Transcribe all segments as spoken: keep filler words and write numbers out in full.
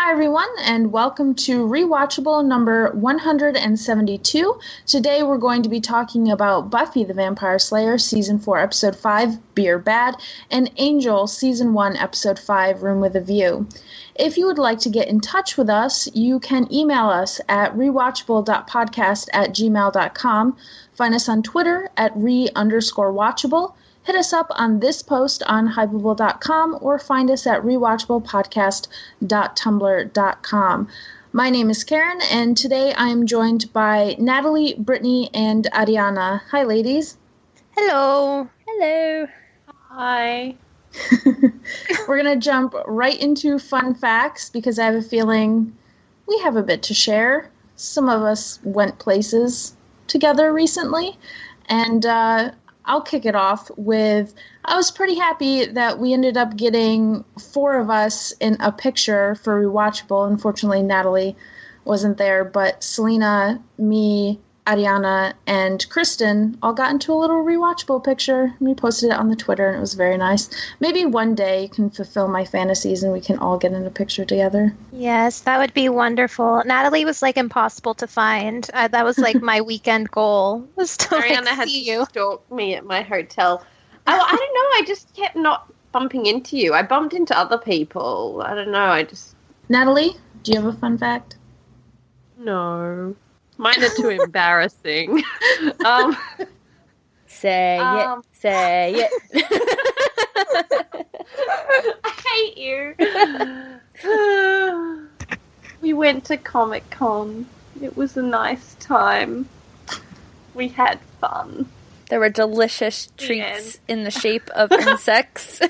Hi, everyone, and welcome to Rewatchable number one hundred seventy-two. Today we're going to be talking about Buffy the Vampire Slayer, Season four, Episode five, Beer Bad, and Angel, Season one, Episode five, Room with a View. If you would like to get in touch with us, you can email us at rewatchable dot podcast at gmail dot com, find us on Twitter at re underscore watchable, hit us up on this post on hypable dot com, or find us at rewatchable podcast dot tumblr dot com. My name is Karen, and today I am joined by Natalie, Brittany, and Ariana. Hi, ladies. Hello. Hello. Hi. We're going to jump right into fun facts because I have a feeling we have a bit to share. Some of us went places together recently, and uh, I'll kick it off with, I was pretty happy that we ended up getting four of us in a picture for Rewatchable. Unfortunately, Natalie wasn't there, but Selena, me, Ariana, and Kristen all got into a little Rewatchable picture. We posted it on the Twitter, and it was very nice. Maybe one day you can fulfill my fantasies and we can all get in a picture together. Yes, that would be wonderful. Natalie was like impossible to find. Uh, that was like my weekend goal, was to like, Ariana had see to you. stalk me at my hotel. I, I don't know, I just kept not bumping into you. I bumped into other people. I don't know, I just... Natalie, do you have a fun fact? No. Mine are too embarrassing. um, Say um, it. Say it. I hate you. We went to Comic Con. It was a nice time. We had fun. There were delicious treats in the shape of insects.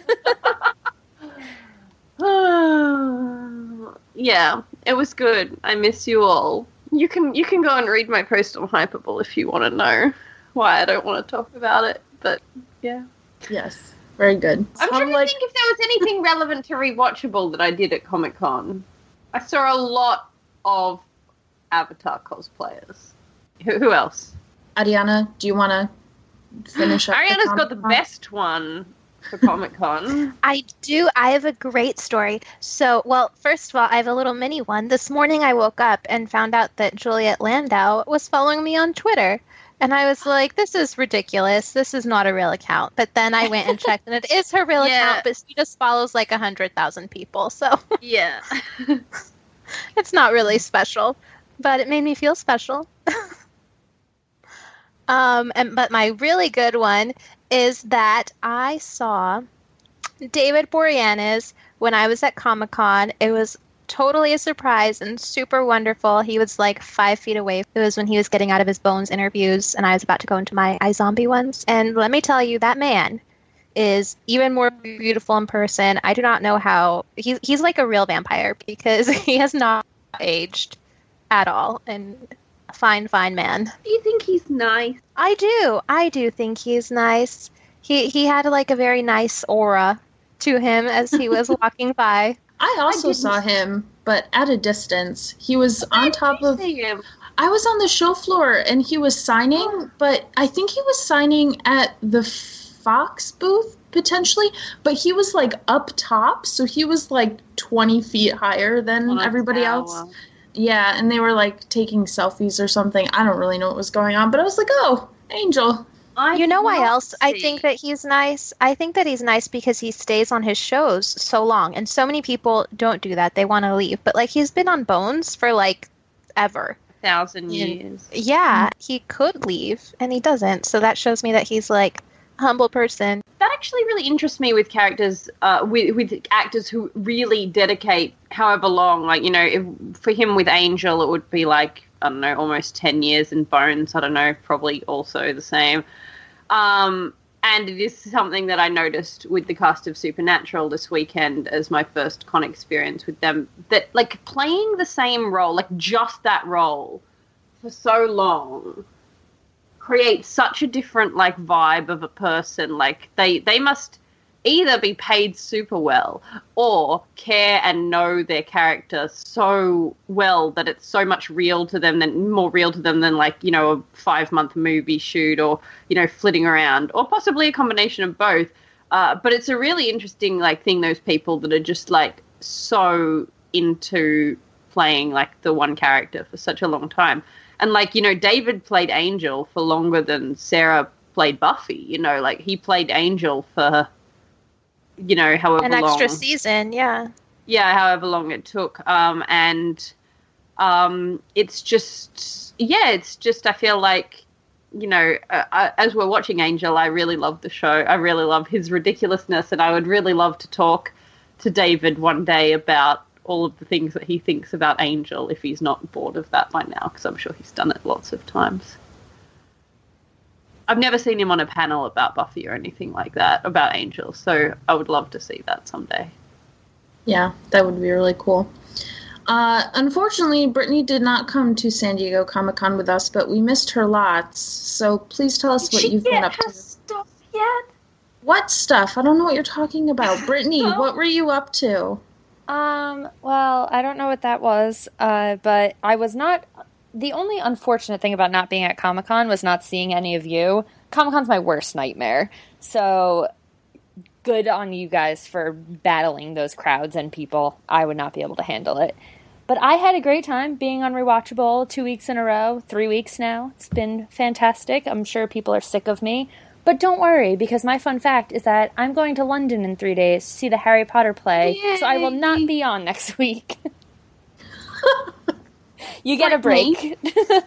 Yeah, it was good. I miss you all. You can you can go and read my post on Hypable if you want to know why I don't want to talk about it. But yeah, Yes, very good. I'm trying I'm to like, think if there was anything relevant to Rewatchable that I did at Comic Con. I saw a lot of Avatar cosplayers. Who, who else? Ariana, do you want to finish up? Ariana's got the Comic-Con? best one for Comic Con. I do. I have a great story. So, well, first of all, I have a little mini one. This morning I woke up and found out that Juliet Landau was following me on Twitter. And I was like, this is ridiculous. This is not a real account. But then I went and checked, and it is her real Yeah. account, but she just follows like one hundred thousand people. So Yeah. it's not really special, but it made me feel special. um, and but my really good one is that I saw David Boreanaz when I was at Comic-Con. It was totally a surprise and super wonderful. He was like five feet away. It was when he was getting out of his Bones interviews, and I was about to go into my iZombie ones. And let me tell you, that man is even more beautiful in person. I do not know how. He's, he's like a real vampire because he has not aged at all. And a fine, fine man. Do you think he's nice? I do. I do think he's nice. He he had like a very nice aura to him as he was walking by. I also I saw him, but at a distance. He was on top of... See him. I was on the show floor, and he was signing, but I think he was signing at the Fox booth, potentially, but he was, like, up top, so he was, like, twenty feet higher than On a everybody tower. else. Yeah, and they were, like, taking selfies or something. I don't really know what was going on, but I was like, oh, Angel. I You know did why not else I see. think that he's nice? I think that he's nice because he stays on his shows so long, and so many people don't do that. They want to leave. But, like, he's been on Bones for, like, ever. thousand Yeah. years. Yeah, he could leave, and he doesn't. So that shows me that he's, like, a humble person. That actually really interests me with characters, uh, with with actors who really dedicate however long. Like, you know, if, for him with Angel, it would be like, I don't know, almost ten years, in Bones, I don't know, probably also the same. Um, and it is something that I noticed with the cast of Supernatural this weekend as my first con experience with them, that, like, playing the same role, like, just that role for so long creates such a different, like, vibe of a person. Like, they, they must either be paid super well or care and know their character so well that it's so much real to them, than more real to them than, like, you know, a five month movie shoot or, you know, flitting around, or possibly a combination of both. Uh, but it's a really interesting, like, thing, those people that are just, like, so into playing like the one character for such a long time. And like, you know, David played Angel for longer than Sarah played Buffy, you know, like he played Angel for, you know, however long. An extra season, yeah. Yeah, however long it took. Um, and um, it's just, yeah, it's just, I feel like, you know, uh, I, as we're watching Angel, I really love the show. I really love his ridiculousness, and I would really love to talk to David one day about all of the things that he thinks about Angel if he's not bored of that by now, because I'm sure he's done it lots of times. I've never seen him on a panel about Buffy or anything like that, about Angel, so I would love to see that someday. Yeah, that would be really cool. Uh, unfortunately, Brittany did not come to San Diego Comic-Con with us, but we missed her lots, so please tell us Did what she you've get been up her to. stuff yet? What stuff? I don't know what you're talking about. Brittany, what were you up to? Um, well, I don't know what that was, uh, but I was not... The only unfortunate thing about not being at Comic-Con was not seeing any of you. Comic-Con's my worst nightmare, so good on you guys for battling those crowds and people. I would not be able to handle it. But I had a great time being on Rewatchable two weeks in a row, three weeks now. It's been fantastic. I'm sure people are sick of me. But don't worry, because my fun fact is that I'm going to London in three days to see the Harry Potter play, Yay. so I will not be on next week. You get a break.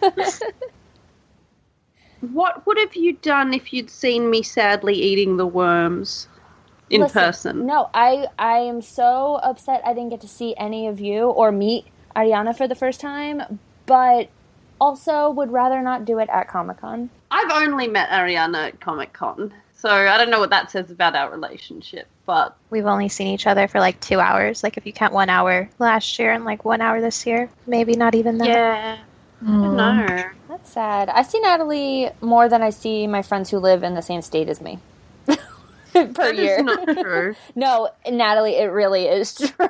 What would have you done if you'd seen me sadly eating the worms in Listen, person? No, I, I am so upset I didn't get to see any of you or meet Ariana for the first time, but also would rather not do it at Comic-Con. I've only met Ariana at Comic-Con, so I don't know what that says about our relationship, but... We've only seen each other for like two hours. Like if you count one hour last year and like one hour this year. Maybe not even that. Yeah. Mm. No. That's sad. I see Natalie more than I see my friends who live in the same state as me. per That year. is not true. No, Natalie, it really is true.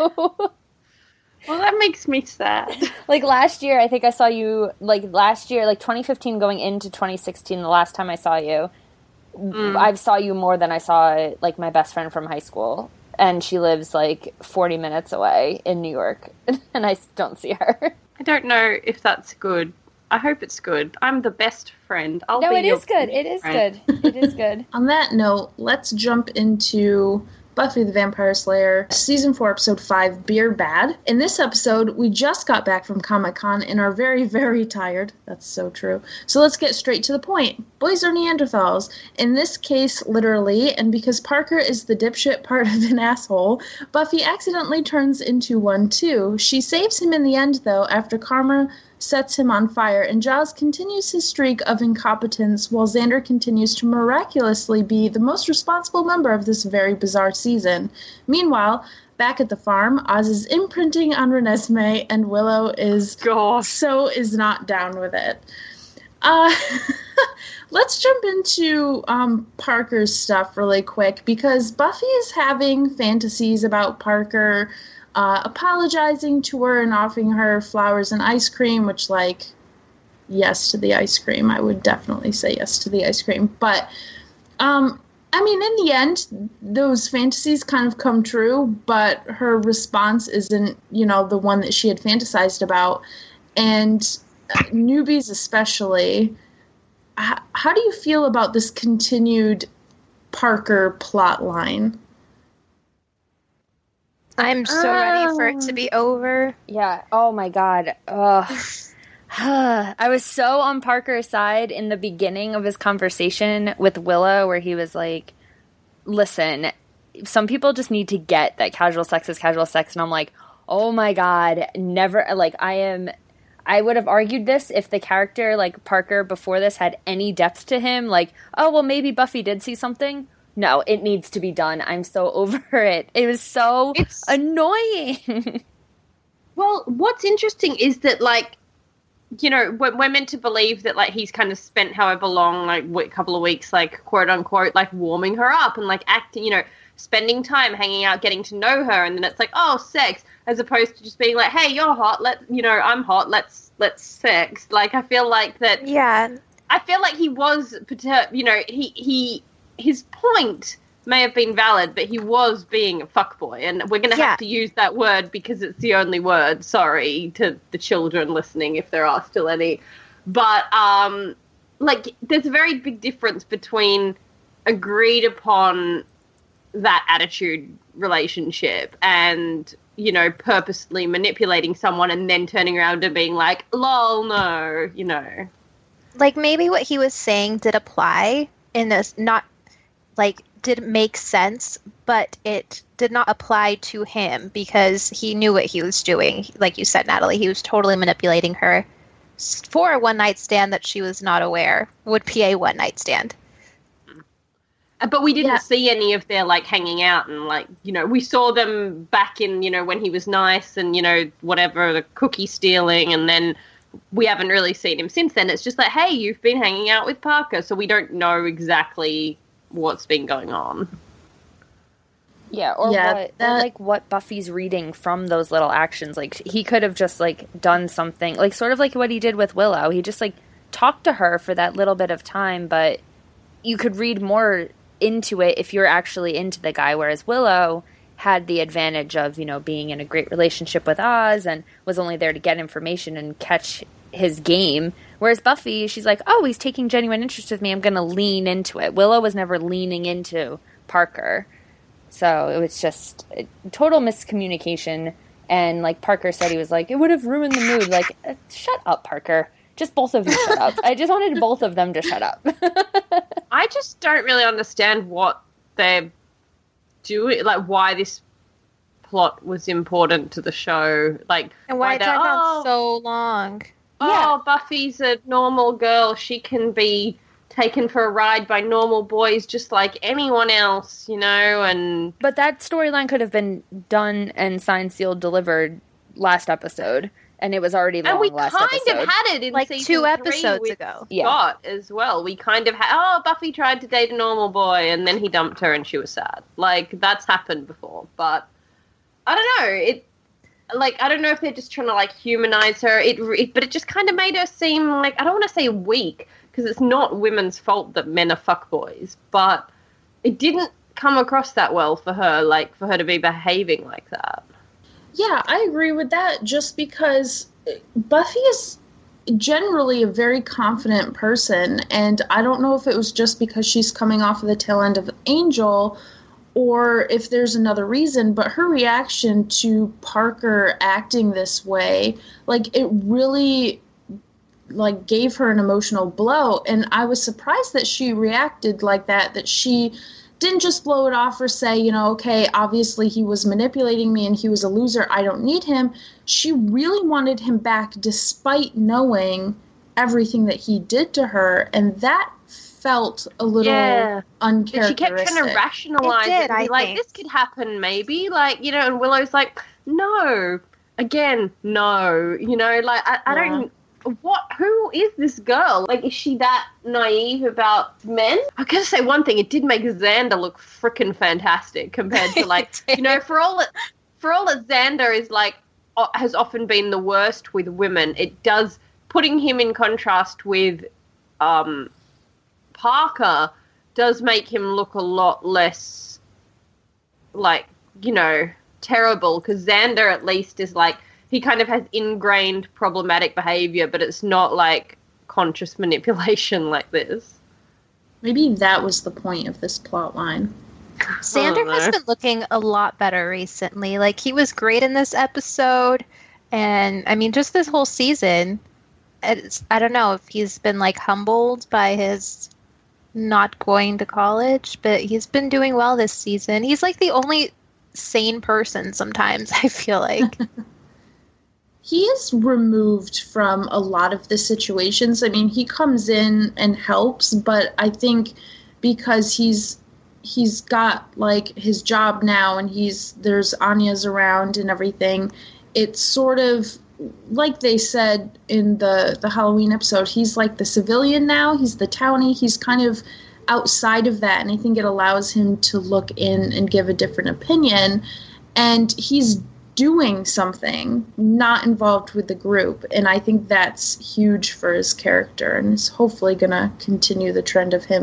Well, that makes me sad. Like last year, I think I saw you, like last year, like twenty fifteen going into twenty sixteen, the last time I saw you, mm. I saw you more than I saw, like, my best friend from high school. And she lives, like, forty minutes away in New York, and I don't see her. I don't know if that's good. I hope it's good. I'm the best friend. I'll no, be it your is good. It is friend. good. It is good. On that note, let's jump into Buffy the Vampire Slayer, Season four, Episode five, Beer Bad. In this episode, we just got back from Comic-Con and are very, very tired. That's so true. So let's get straight to the point. Boys are Neanderthals. In this case, literally, and because Parker is the dipshit part of an asshole, Buffy accidentally turns into one too. She saves him in the end, though, after Karma sets him on fire, and Giles continues his streak of incompetence while Xander continues to miraculously be the most responsible member of this very bizarre season. Meanwhile, back at the farm, Oz is imprinting on Renesmee, and Willow is God. so is not down with it. Uh, let's jump into um, Parker's stuff really quick, because Buffy is having fantasies about Parker Uh, apologizing to her and offering her flowers and ice cream, which, like, yes to the ice cream. I would definitely say yes to the ice cream. But, um, I mean, in the end, those fantasies kind of come true, but her response isn't, you know, the one that she had fantasized about. And uh, newbies especially, h- how do you feel about this continued Parker plot line? I'm so uh, ready for it to be over. Yeah. Oh my god. Ugh. I was so on Parker's side in the beginning of his conversation with Willow, where he was like, listen, some people just need to get that casual sex is casual sex. And I'm like, oh my god, never. Like, I am. I would have argued this if the character, like Parker before this, had any depth to him. Like, oh, well, maybe Buffy did see something. No, it needs to be done. I'm so over it. It was so it's, annoying. Well, what's interesting is that, like, you know, we're, we're meant to believe that, like, he's kind of spent however long, like, a couple of weeks, like, quote unquote, like, warming her up and, like, acting, you know, spending time hanging out, getting to know her. And then it's like, oh, sex, as opposed to just being like, hey, you're hot. Let, you know, I'm hot. Let's, let's sex. Like, I feel like that. Yeah. I feel like he was, you know, he, he, his point may have been valid, but he was being a fuckboy, and we're going to Yeah. have to use that word because it's the only word. Sorry to the children listening, if there are still any. But, um, like, there's a very big difference between agreed upon that attitude relationship and, you know, purposely manipulating someone and then turning around and being like, lol, no, you know. Like, maybe what he was saying did apply in this, not, like, did make sense, but it did not apply to him because he knew what he was doing. Like you said, Natalie, he was totally manipulating her for a one-night stand that she was not aware would be a one-night stand. But we didn't Yeah. see any of their, like, hanging out and, like, you know, we saw them back in, you know, when he was nice and, you know, whatever, the cookie stealing, and then we haven't really seen him since then. It's just like, hey, you've been hanging out with Parker, so we don't know exactly what's been going on. Yeah, or Yeah, what, or that- like what Buffy's reading from those little actions. Like he could have just like done something, like sort of like what he did with Willow. He just like talked to her for that little bit of time, but you could read more into it if you're actually into the guy. Whereas Willow had the advantage of, you know, being in a great relationship with Oz and was only there to get information and catch his game. Whereas Buffy, she's like, oh, he's taking genuine interest with me, I'm going to lean into it. Willow was never leaning into Parker. So it was just a total miscommunication. And like Parker said, he was like, it would have ruined the mood. Like, uh, shut up, Parker. Just both of you shut up. I just wanted both of them to shut up. I just don't really understand what they're doing, like, why this plot was important to the show. Like, And why it they're, dragged oh, on so long. oh, Yeah. Buffy's a normal girl. She can be taken for a ride by normal boys just like anyone else, you know, and... But that storyline could have been done and signed, sealed, delivered last episode. And it was already long And we last kind episode. of had it in Like season two three episodes with ago. Yeah. Scott as well. We kind of had, oh, Buffy tried to date a normal boy and then he dumped her and she was sad. Like, that's happened before. But, I don't know, it... Like, I don't know if they're just trying to, like, humanize her, it, it but it just kind of made her seem, like, I don't want to say weak, because it's not women's fault that men are fuckboys, but it didn't come across that well for her, like, for her to be behaving like that. Yeah, I agree with that, just because Buffy is generally a very confident person, and I don't know if it was just because she's coming off of the tail end of Angel, or if there's another reason, but her reaction to Parker acting this way, like, it really, like, gave her an emotional blow, and I was surprised that she reacted like that, that she didn't just blow it off or say, you know, okay, obviously he was manipulating me and he was a loser, I don't need him. She really wanted him back despite knowing everything that he did to her, and that felt a little Yeah. And uncharacteristic. she kept trying to rationalize It it, did, and be I like, think. this could happen maybe, like, you know, and Willow's like, no, again, no, you know, like, I, I Yeah. don't, what, who is this girl? Like, is she that naive about men? I gotta say one thing, it did make Xander look frickin' fantastic compared to, like, you know, for all that, for all that Xander is, like, o- has often been the worst with women, it does, putting him in contrast with, um, Parker does make him look a lot less, like, you know, terrible, because Xander at least is like, he kind of has ingrained problematic behavior, but it's not like conscious manipulation like this. Maybe that was the point of this plot line. Xander has know. been looking a lot better recently. Like, he was great in this episode, and I mean, just this whole season. It's, I don't know if he's been, like, humbled by his not going to college, but he's been doing well this season. He's, like, the only sane person sometimes, I feel like. He is removed from a lot of the situations. I mean, he comes in and helps, but I think because he's he's got, like, his job now and he's there's Anya's around and everything, it's sort of like they said in the the Halloween episode, he's like the civilian now, he's the townie, he's kind of outside of that, and I think it allows him to look in and give a different opinion, and he's doing something, not involved with the group, and I think that's huge for his character, and is hopefully going to continue the trend of him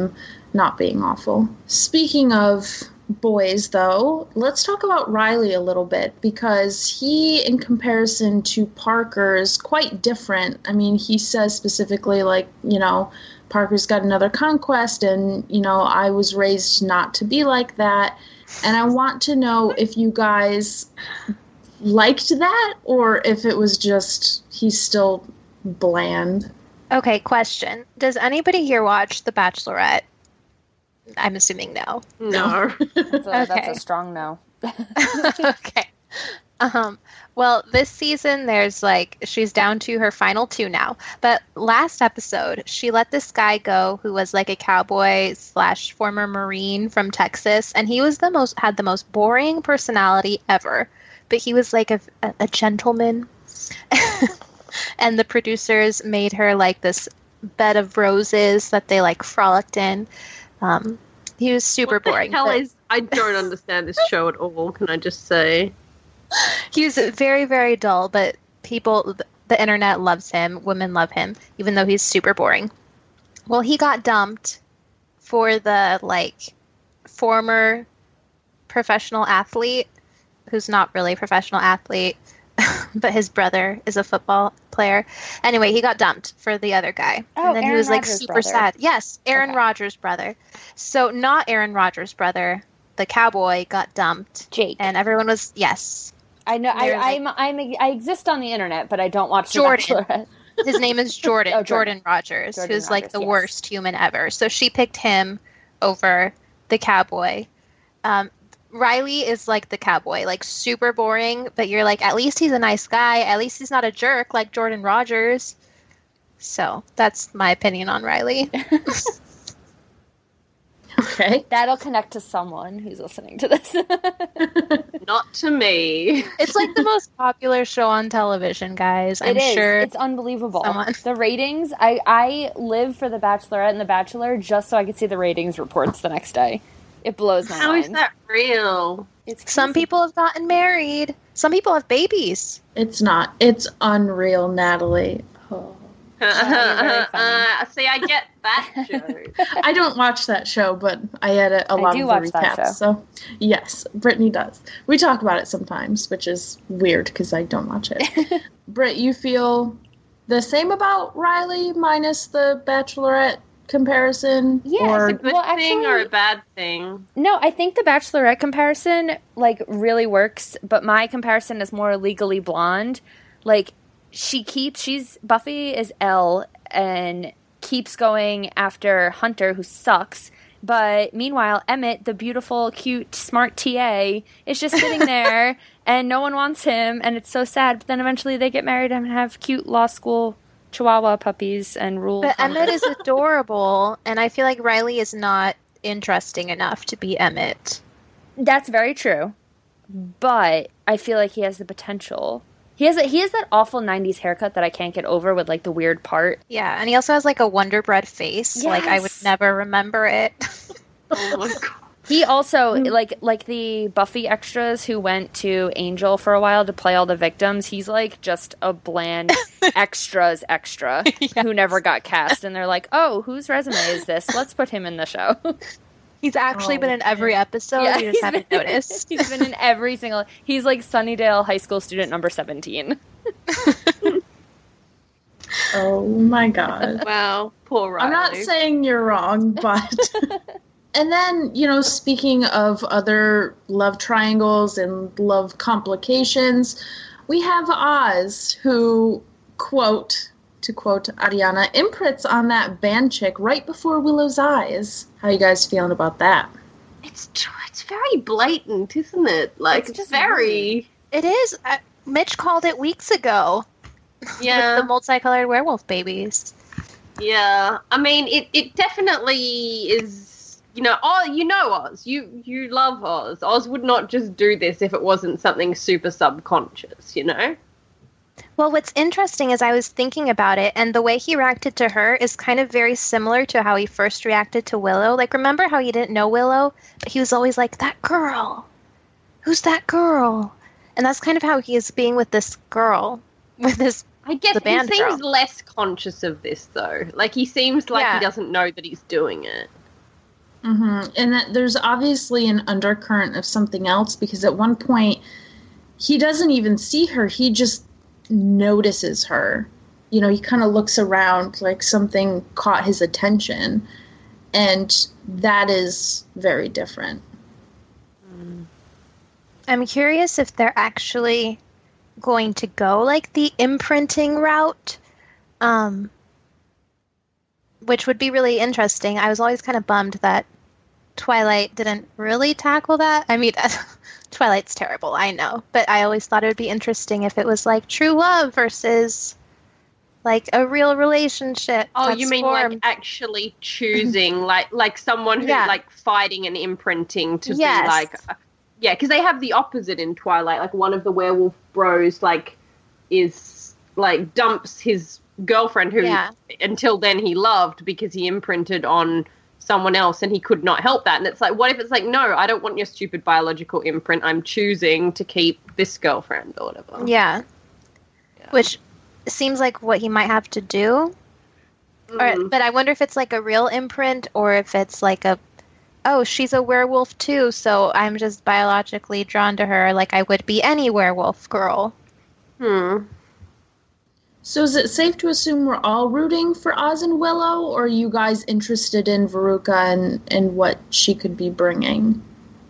not being awful. Speaking of boys, though, let's talk about Riley a little bit, because he, in comparison to Parker, is quite different. I mean, he says specifically, like, you know, Parker's got another conquest, and, you know, I was raised not to be like that. And I want to know if you guys liked that, or if it was just he's still bland. Okay, question. Does anybody here watch The Bachelorette? I'm assuming no. No. That's a, Okay. that's a strong no. Okay. Um, well, this season, there's like, she's down to her final two now. But last episode, she let this guy go who was like a cowboy slash former Marine from Texas. And he was the most, had the most boring personality ever. But he was like a, a, a gentleman. And the producers made her like this bed of roses that they like frolicked in. Um, he was super what the boring. hell but- is? I don't understand this show at all. Can I just say? He was very, very dull, but people, the internet loves him. Women love him, even though he's super boring. Well, he got dumped for the, like, former professional athlete, who's not really a professional athlete, but his brother is a football player. Anyway, he got dumped for the other guy. Oh, and then Aaron he was, like, Rodgers' super brother. sad. Yes, Aaron Okay. Rodgers' brother. So, not Aaron Rodgers' brother. The cowboy got dumped. Jake. And everyone was, yes. I know. I, They're like- I'm. I'm. I exist on the internet, but I don't watch The Jordan. Bachelorette. His name is Jordan, Oh, Jordan. Jordan. Rogers, Jordan who's like Rogers, the yes. worst human ever. So she picked him over the cowboy. Um, Riley is like the cowboy, like super boring, but you're like, at least he's a nice guy. At least he's not a jerk like Jordan Rogers. So that's my opinion on Riley. Okay. That'll connect to someone who's listening to this. Not to me. It's like the most popular show on television, guys. I'm It is. sure. It's unbelievable. someone- The ratings. I I live for The Bachelorette and The Bachelor just so I could see the ratings reports the next day. It blows my How mind. is that real? It's Some crazy. people have gotten married. Some people have babies. It's not. It's unreal, Natalie. Oh. you're very funny. uh, see, I get that joke. I don't watch that show, but I edit a I lot do of watch the that recaps. show. So, yes, Brittany does. We talk about it sometimes, which is weird because I don't watch it. Britt, you feel the same about Riley minus the Bachelorette comparison? Yeah, Or A good Well, thing or a actually- bad thing? No, I think the Bachelorette comparison like really works, but my comparison is more Legally Blonde. Like she keeps she's Buffy is Elle and keeps going after Hunter, who sucks. But meanwhile, Emmett, the beautiful, cute, smart T A, is just sitting there and no one wants him, and it's so sad. But then eventually they get married and have cute law school Chihuahua puppies and rule. But Hunter. Emmett is adorable, and I feel like Riley is not interesting enough to be Emmett. That's very true, but I feel like he has the potential. He has a, he has that awful nineties haircut that I can't get over with like the weird part. Yeah, and he also has like a Wonder Bread face. Like I would Yes. never remember it. Oh my god. He also like like the Buffy extras who went to Angel for a while to play all the victims. He's like just a bland extras extra who never got cast, and they're like, "Oh, whose resume is this? Let's put him in the show." He's actually Oh, been in every episode. Yeah, you just he's haven't been- noticed. He's been in every single. He's like Sunnydale High School student number seventeen. oh my god. Wow, poor Riley. I'm not saying you're wrong, but. And then, you know, speaking of other love triangles and love complications, we have Oz, who, quote, to quote Ariana, imprints on that band chick right before Willow's eyes. How you guys feeling about that? It's it's very blatant, isn't it? Like It's it's, just very It is. Uh, Mitch called it weeks ago. yeah. With the multicolored werewolf babies. Yeah, I mean, it, it definitely is. You know, oh, you know Oz. You you love Oz. Oz would not just do this if it wasn't something super subconscious. You know. Well, what's interesting is I was thinking about it, and the way he reacted to her is kind of very similar to how he first reacted to Willow. Like, remember how he didn't know Willow, but he was always like, "That girl, who's that girl?" And that's kind of how he is being with this girl, with this. I guess The he band seems girl. less conscious of this, though. Like he seems like Yeah. he doesn't know that he's doing it. Mm-hmm. And that there's obviously an undercurrent of something else, because at one point he doesn't even see her. He just notices her. You know, he kind of looks around like something caught his attention. And that is very different. I'm curious if they're actually going to go like the imprinting route, um, which would be really interesting. I was always kind of bummed that Twilight didn't really tackle that. I mean, Twilight's terrible, I know, but I always thought it would be interesting if it was like true love versus like a real relationship. Oh, you mean like formed. actually choosing, like like someone who's Yeah. like fighting and imprinting to Yes. be like, uh, yeah, because they have the opposite in Twilight. Like one of the werewolf bros, like, is like dumps his girlfriend who Yeah. until then he loved because he imprinted on someone else and he could not help that. And it's like, what if it's like, no, I don't want your stupid biological imprint. I'm choosing to keep this girlfriend or whatever. Yeah. Yeah. Which seems like what he might have to do. Or, Mm. but I wonder if it's like a real imprint or if it's like a, oh, she's a werewolf too, so I'm just biologically drawn to her like I would be any werewolf girl. Hmm. So is it safe to assume we're all rooting for Oz and Willow, or are you guys interested in Veruca and, and what she could be bringing?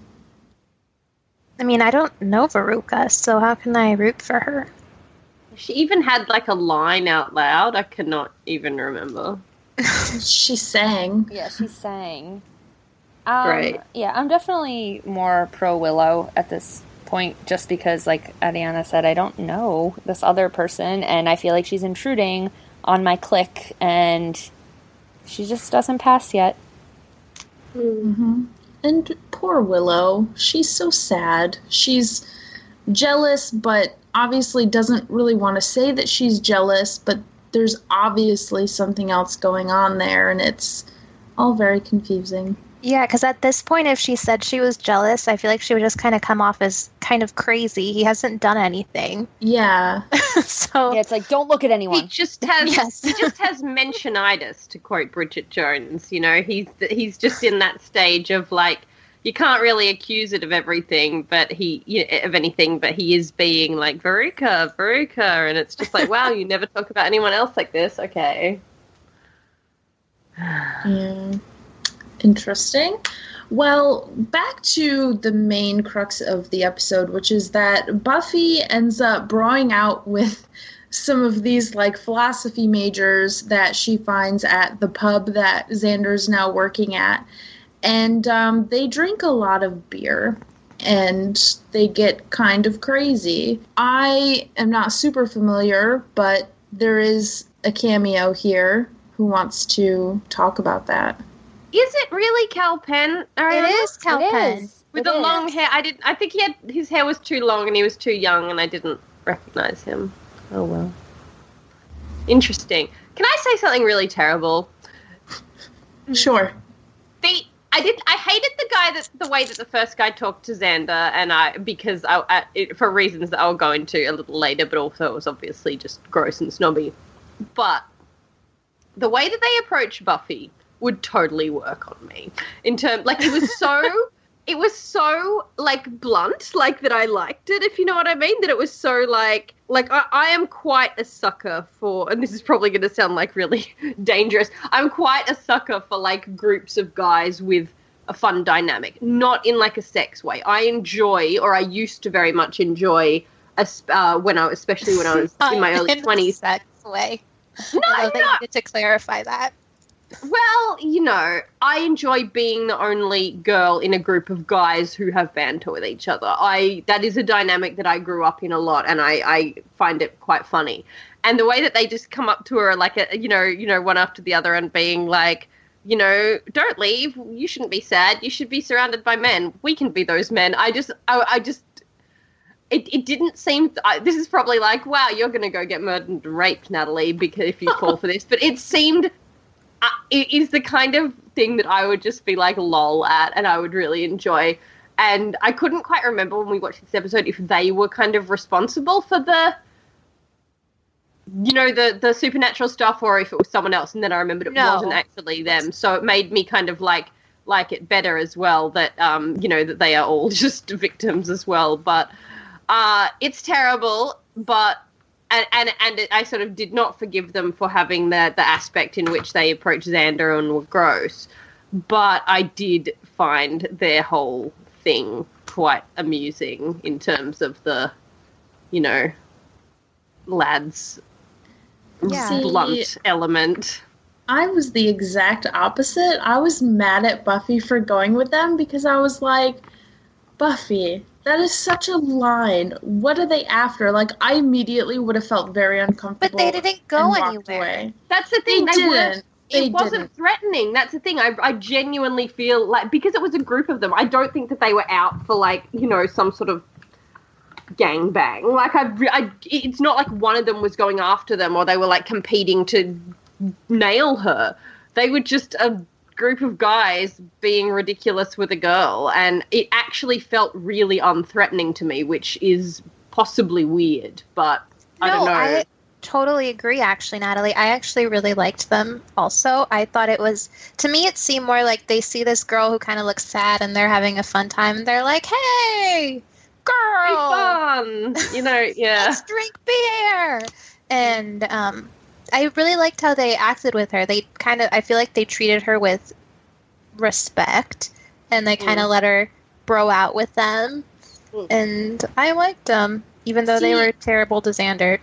I mean, I don't know Veruca, so how can I root for her? She even had like a line out loud. I cannot even remember. She sang. Yeah, she sang. Um, Right. Yeah, I'm definitely more pro Willow at this point, just because, like Adiana said, I don't know this other person, and I feel like she's intruding on my clique, and she just doesn't pass yet. Mm-hmm. And poor Willow. She's so sad. She's jealous, but obviously doesn't really want to say that she's jealous, but there's obviously something else going on there, and it's all very confusing. Yeah, because at this point, if she said she was jealous, I feel like she would just kind of come off as kind of crazy. He hasn't done anything. Yeah. so Yeah, it's like, don't look at He anyone. just has Yes. he just has mentionitis, to quote Bridget Jones. You know, he's he's just in that stage of like, you can't really accuse it of everything, but he yeah, of anything, but he is being like Veruca, Veruca, and it's just like, wow, you never talk about anyone else like this. Okay. Yeah. Interesting. Well, back to the main crux of the episode, which is that Buffy ends up brawling out with some of these like philosophy majors that she finds at the pub that Xander's now working at. And um, they drink a lot of beer and they get kind of crazy. I am not super familiar, but there is a cameo here. Who wants to talk about that? Is it really Cal Penn? Ariana? it is Cal It Penn. is. With It the is. long hair. I didn't. I think he had his hair was too long and he was too young, and I didn't recognize him. Oh well. Interesting. Can I say something really terrible? Sure. The I did. I hated the guy that the way that the first guy talked to Xander, and I because I, I it, for reasons that I'll go into a little later, but also it was obviously just gross and snobby. But the way that they approach Buffy would totally work on me. In term, like it was so, it was so like blunt, like that I liked it. If you know what I mean, that it was so like, like I, I am quite a sucker for, and this is probably going to sound like really dangerous. I'm quite a sucker for like groups of guys with a fun dynamic, not in like a sex way. I enjoy, or I used to very much enjoy, a, sp- uh, when I, especially when I was in my early In a twenties. sex way. No, I love that no. you get to clarify that. Well, you know, I enjoy being the only girl in a group of guys who have banter with each other. I that is a dynamic that I grew up in a lot, and I, I find it quite funny. And the way that they just come up to her like a, you know, you know, one after the other, and being like, you know, don't leave. You shouldn't be sad. You should be surrounded by men. We can be those men. I just, I, I just. It, it didn't seem. I, this is probably like, wow, you're going to go get murdered and raped, Natalie, because if you fall for this. But it seemed. Uh, it is the kind of thing that I would just be like lol at, and I would really enjoy. And I couldn't quite remember when we watched this episode if they were kind of responsible for the, you know, the the supernatural stuff, or if it was someone else. And then I remembered it No. wasn't actually them. So it made me kind of like like it better as well, that, um, you know, that they are all just victims as well. But uh, it's terrible, but... And, and and I sort of did not forgive them for having the, the aspect in which they approached Xander and were gross. But I did find their whole thing quite amusing in terms of the, you know, lads' Yeah. blunt See, element. I was the exact opposite. I was mad at Buffy for going with them because I was like, Buffy, that is such a line. What are they after? Like, I immediately would have felt very uncomfortable. But they didn't go and walked anywhere. away. That's the thing. They They, didn't. weren't. They It wasn't didn't. threatening. That's the thing. I, I genuinely feel like, because it was a group of them, I don't think that they were out for, like, you know, some sort of gangbang. Like, I, I, it's not like one of them was going after them or they were, like, competing to nail her. They were just a group of guys being ridiculous with a girl, and it actually felt really unthreatening to me, which is possibly weird, but I No, don't know. I totally agree, actually, Natalie. I actually really liked them also. I thought it was, to me, it seemed more like they see this girl who kind of looks sad and they're having a fun time, and they're like, hey, girl, Be fun, you know, yeah. let's drink beer. And um, I really liked how they acted with her. They kind of, I feel like they treated her with respect, and they kind of Mm. let her bro out with them. Mm. And I liked them, even though they See- were terrible to Xander.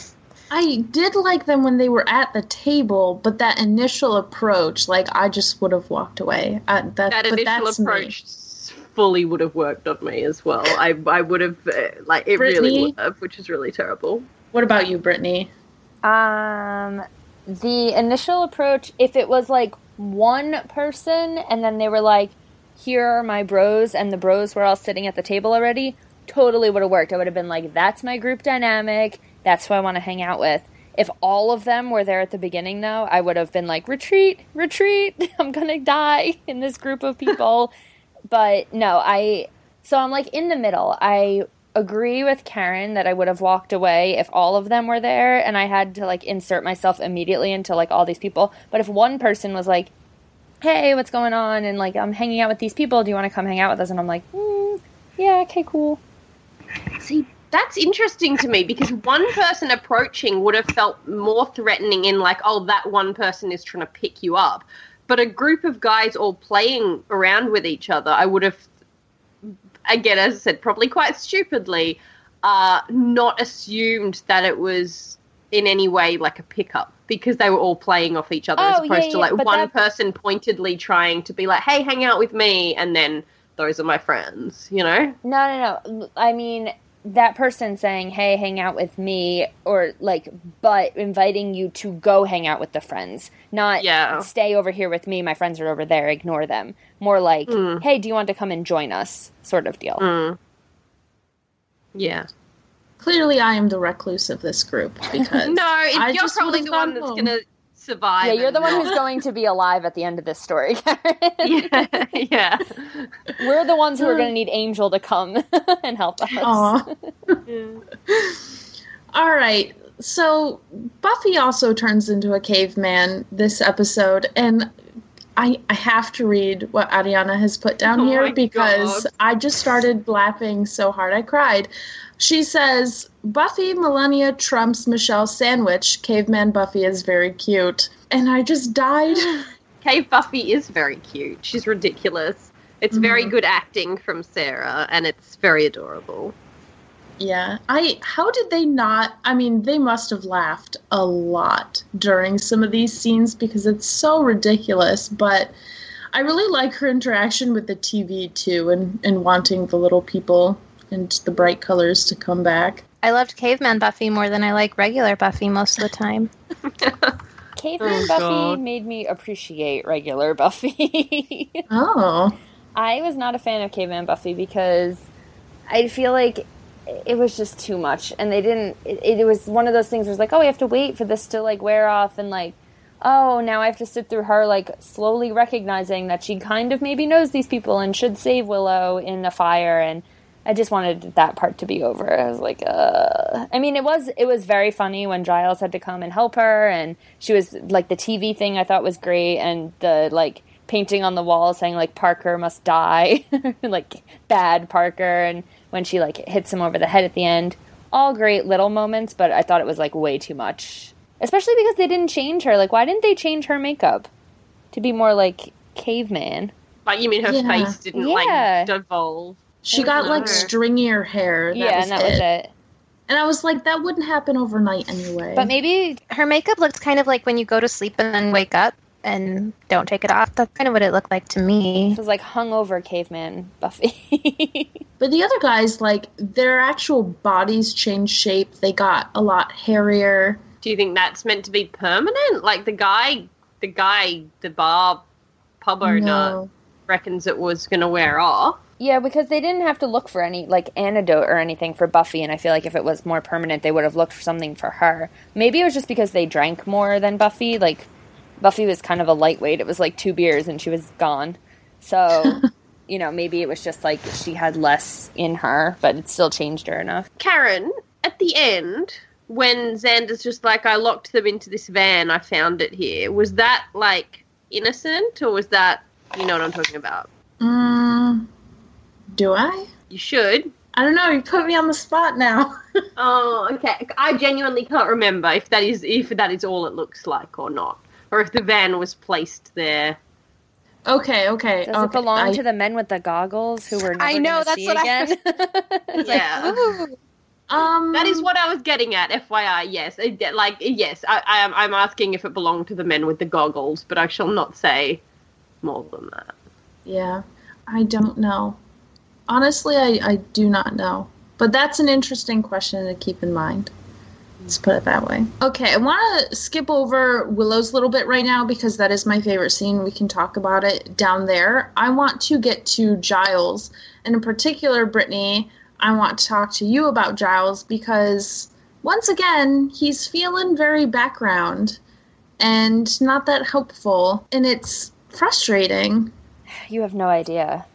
I did like them when they were at the table, but that initial approach, like, I just would have walked away. I, that, That but initial that's me. approach s- fully would have worked on me as well. I I would have, uh, like, it really Brittany? would have, which is really terrible. What about you, Brittany? Um, the initial approach, if it was like one person and then they were like, here are my bros, and the bros were all sitting at the table already, totally would have worked. I would have been like, that's my group dynamic. That's who I want to hang out with. If all of them were there at the beginning, though, I would have been like, retreat, retreat. I'm going to die in this group of people. But no, I, so I'm like in the middle. I agree with Karen that I would have walked away if all of them were there and I had to like insert myself immediately into like all these people. But if one person was like, hey, what's going on? And like, I'm hanging out with these people. Do you want to come hang out with us? And I'm like, mm, yeah, okay, cool. See, that's interesting to me, because one person approaching would have felt more threatening in, like, oh, that one person is trying to pick you up. But a group of guys all playing around with each other, I would have, again, as I said, probably quite stupidly, uh, not assumed that it was in any way like a pickup, because they were all playing off each other, Oh, as opposed yeah, to, yeah, like, but one that- person pointedly trying to be like, hey, hang out with me, and then those are my friends, you know? No, no, no. I mean, that person saying, hey, hang out with me, or like, but inviting you to go hang out with the friends. Not Yeah. stay over here with me, my friends are over there, ignore them. More like, Mm. hey, do you want to come and join us? Sort of deal. Mm. Yeah. Clearly, I am the recluse of this group because No, it, I you're just probably would've the one gone that's home. going to survive. Yeah, you're the and one who's not- going to be alive at the end of this story, Karen. yeah, yeah. We're the ones who are going to need Angel to come and help us. Aw. All right. So Buffy also turns into a caveman this episode, and I I have to read what Ariana has put down Oh here my because God. I just started laughing so hard I cried. She says, Buffy Melania trumps Michelle Sandwich. Caveman Buffy is very cute. And I just died. Cave Buffy is very cute. She's ridiculous. It's very Mhm. good acting from Sarah, and it's very adorable. Yeah. I how did they not I mean, they must have laughed a lot during some of these scenes because it's so ridiculous, but I really like her interaction with the T V too, and, and wanting the little people and the bright colors to come back. I loved Caveman Buffy more than I like regular Buffy most of the time. Caveman Oh, Buffy God. made me appreciate regular Buffy. Oh. I was not a fan of Caveman Buffy because I feel like it was just too much, and they didn't. It, it was one of those things where it's like, oh, we have to wait for this to like wear off, and like, oh, now I have to sit through her like slowly recognizing that she kind of maybe knows these people and should save Willow in a fire, and I just wanted that part to be over. I was like, uh. I mean, it was it was very funny when Giles had to come and help her, and she was like the T V thing I thought was great, and the like painting on the wall saying, like, Parker must die, like, bad Parker, and when she, like, hits him over the head at the end. All great little moments, but I thought it was, like, way too much. Especially because they didn't change her. Like, why didn't they change her makeup to be more, like, caveman? Like, you mean her Yeah. face didn't, Yeah. like, devolve? She I got don't like know. stringier hair. That yeah, was and that it. was it. And I was like, that wouldn't happen overnight anyway. But maybe Her makeup looked kind of like when you go to sleep and then wake up and don't take it off. That's kind of what it looked like to me. it was like hungover caveman Buffy. But the other guys, like, their actual bodies changed shape. They got a lot hairier. Do you think that's meant to be permanent? Like, the guy, the guy, the bar pub owner No. reckons it was going to wear off. Yeah, because they didn't have to look for any, like, antidote or anything for Buffy, and I feel like if it was more permanent, they would have looked for something for her. Maybe it was just because they drank more than Buffy. Like, Buffy was kind of a lightweight. It was like two beers and she was gone. So, you know, maybe it was just like she had less in her, but it still changed her enough. Karen, at the end, when Xander's just like, I locked them into this van, I found it here, was that, like, innocent, or was that, you know what I'm talking about? Mm, do I? You should. I don't know. You put me on the spot now. Oh, okay. I genuinely can't remember if that is if that is all it looks like or not, or if the van was placed there. Okay, okay. Does okay. it belong I- to the men with the goggles who we're never I know, gonna that's see what I again? It's like, Yeah. ooh. Um, That is what I was getting at, F Y I, yes. It- Like, yes, I, I am, I'm asking if it belonged to the men with the goggles, but I shall not say more than that. Yeah, I don't know. Honestly, I, I do not know. But that's an interesting question to keep in mind. Let's put it that way. Okay, I want to skip over Willow's a little bit right now because that is my favorite scene. We can talk about it down there. I want to get to Giles. And in particular, Brittany, I want to talk to you about Giles because, once again, he's feeling very background and not that helpful. And it's frustrating. You have no idea.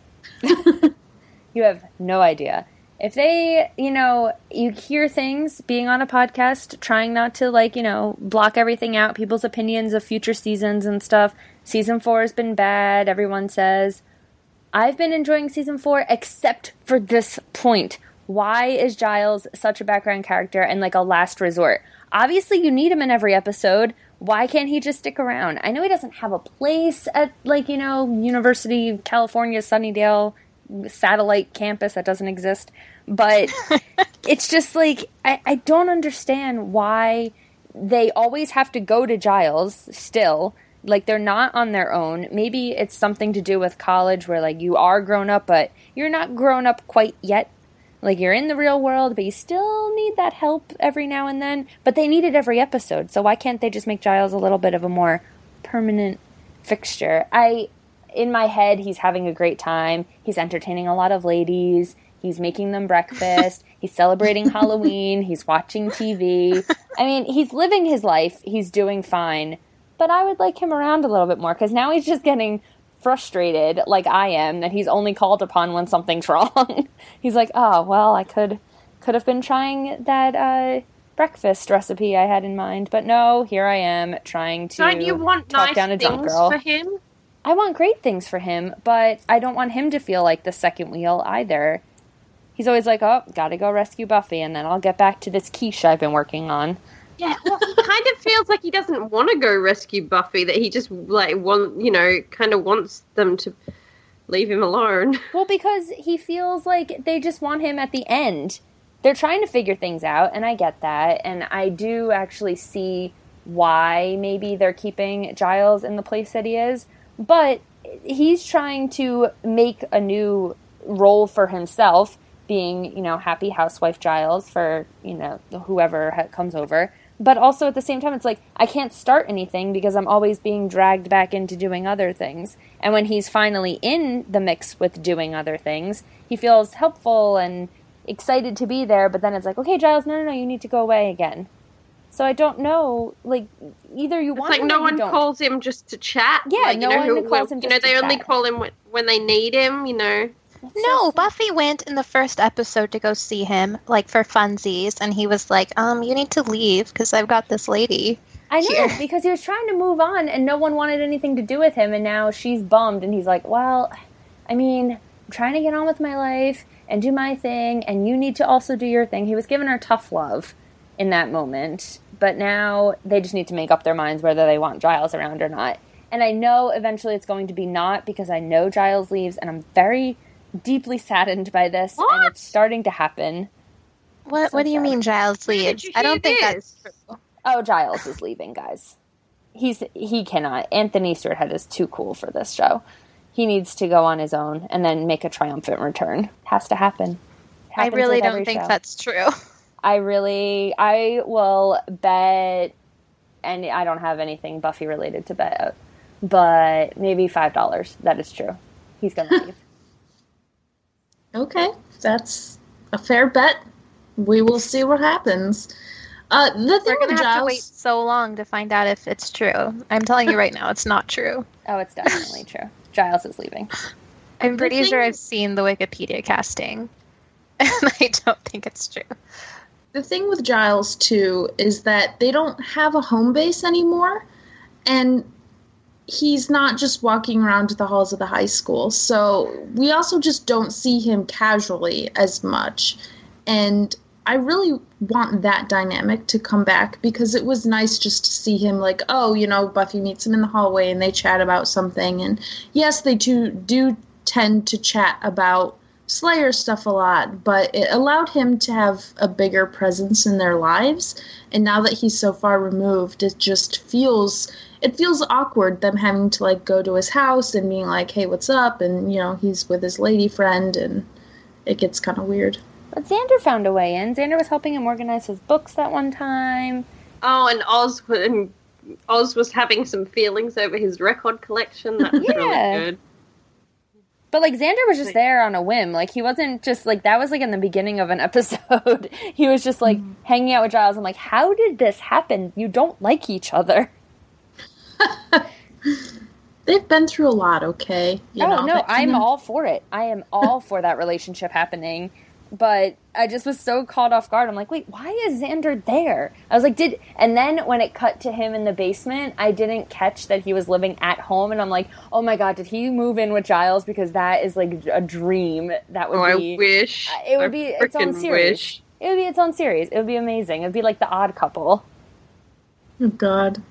You have no idea. If they, you know, you hear things being on a podcast, trying not to, like, you know, block everything out, people's opinions of future seasons and stuff. Season four has been bad, everyone says. I've been enjoying season four, except for this point. Why is Giles such a background character and, like, a last resort? Obviously, you need him in every episode. Why can't he just stick around? I know he doesn't have a place at, like, you know, University of California, Sunnydale satellite campus that doesn't exist. But it's just, like, I, I don't understand why they always have to go to Giles still. Like, they're not on their own. Maybe it's something to do with college where, like, you are grown up, but you're not grown up quite yet. Like, you're in the real world, but you still need that help every now and then. But they need it every episode, so why can't they just make Giles a little bit of a more permanent fixture? I, in my head, he's having a great time. He's entertaining a lot of ladies. He's making them breakfast. He's celebrating Halloween. He's watching T V. I mean, he's living his life. He's doing fine. But I would like him around a little bit more, because now he's just getting frustrated, like I am, that he's only called upon when something's wrong. He's like, oh, well, I could could have been trying that uh, breakfast recipe I had in mind. But no, here I am trying to Don't you want talk nice down a drunk things girl. for him? I want great things for him, but I don't want him to feel like the second wheel either. He's always like, oh, gotta go rescue Buffy, and then I'll get back to this quiche I've been working on. Yeah, well, he kind of feels like he doesn't want to go rescue Buffy, that he just, like, want, you know, kind of wants them to leave him alone. Well, because he feels like they just want him at the end. They're trying to figure things out, and I get that, and I do actually see why maybe they're keeping Giles in the place that he is, but he's trying to make a new role for himself, being, you know, happy housewife Giles for, you know, whoever ha- comes over. But also at the same time, it's like, I can't start anything because I'm always being dragged back into doing other things. And when he's finally in the mix with doing other things, he feels helpful and excited to be there. But then it's like, okay, Giles, no, no, no, you need to go away again. So I don't know, like, either you It's want like him no or one you don't. calls him just to chat. Yeah, like, no you know, one who, calls him You just know, to they only chat. call him when, when they need him, you know. No, Buffy went in the first episode to go see him, like, for funsies, and he was like, um, you need to leave, because I've got this lady. I know, here. because he was trying to move on and no one wanted anything to do with him, and now she's bummed, and he's like, well, I mean, I'm trying to get on with my life and do my thing, and you need to also do your thing. He was giving her tough love in that moment, but now they just need to make up their minds whether they want Giles around or not. And I know eventually it's going to be not, because I know Giles leaves, and I'm very deeply saddened by this, What? and it's starting to happen. What So What do you sad. mean Giles leaves? you I don't hear think this? that's true. Oh, Giles is leaving, guys. He's he cannot. Anthony Stewart is too cool for this show. He needs to go on his own and then make a triumphant return. Has to happen. I Happens really with don't every think show. that's true. I really, I will bet, and I don't have anything Buffy related to bet, but maybe five dollars. That is true. He's gonna leave. Okay, that's a fair bet. We will see what happens. Uh, the thing We're with gonna have to Giles, wait so long to find out if it's true. I'm telling you right now, it's not true. Oh, it's definitely true. Giles is leaving. I'm pretty thing- sure I've seen the Wikipedia casting, and I don't think it's true. the thing with Giles too is that they don't have a home base anymore, and he's not just walking around the halls of the high school. So we also just don't see him casually as much, and I really want that dynamic to come back, because it was nice just to see him like, oh, you know, Buffy meets him in the hallway and they chat about something. And yes, they too do tend to chat about Slayer stuff a lot, but it allowed him to have a bigger presence in their lives. And now that he's so far removed, it just feels, it feels awkward, them having to like go to his house and being like, hey, what's up? And, you know, he's with his lady friend, and it gets kind of weird. But Xander found a way in. Xander was helping him organize his books that one time. Oh, and Oz and Oz was having some feelings over his record collection. That was Yeah. really good. But, like, Xander was just there on a whim. Like, he wasn't just, like, that was, like, in the beginning of an episode. He was just, like, mm-hmm. hanging out with Giles. I'm like, how did this happen? You don't like each other. They've been through a lot, okay? You oh, know, no, that I'm kinda- all for it. I am all for that relationship happening. But I just was so caught off guard. I'm like, wait, why is Xander there? I was like, did... And then when it cut to him in the basement, I didn't catch that he was living at home. And I'm like, oh my god, did he move in with Giles? Because that is like a dream. That would Oh, be... I wish. Uh, it would I be its own frickin' series. wish. It would be its own series. It would be amazing. It would be like The Odd Couple. Oh, God.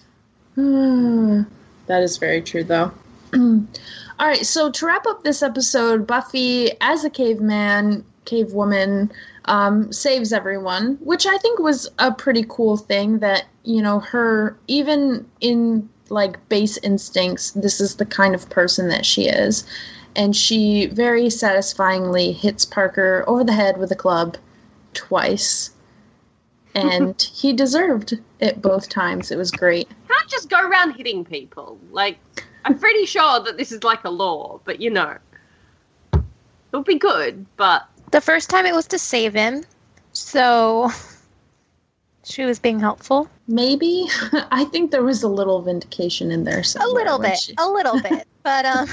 That is very true, though. All right, so to wrap up this episode, Buffy, as a caveman, cave woman, um, saves everyone, which I think was a pretty cool thing that, you know, her, even in, like, base instincts, this is the kind of person that she is. And she very satisfyingly hits Parker over the head with a club twice. And he deserved it both times. It was great. Can't just go around hitting people. Like, I'm pretty sure that this is like a law, but you know. It would be good, but... The first time it was to save him, so she was being helpful. Maybe. I think there was a little vindication in there A somewhere. little when bit, she- a little bit, but um,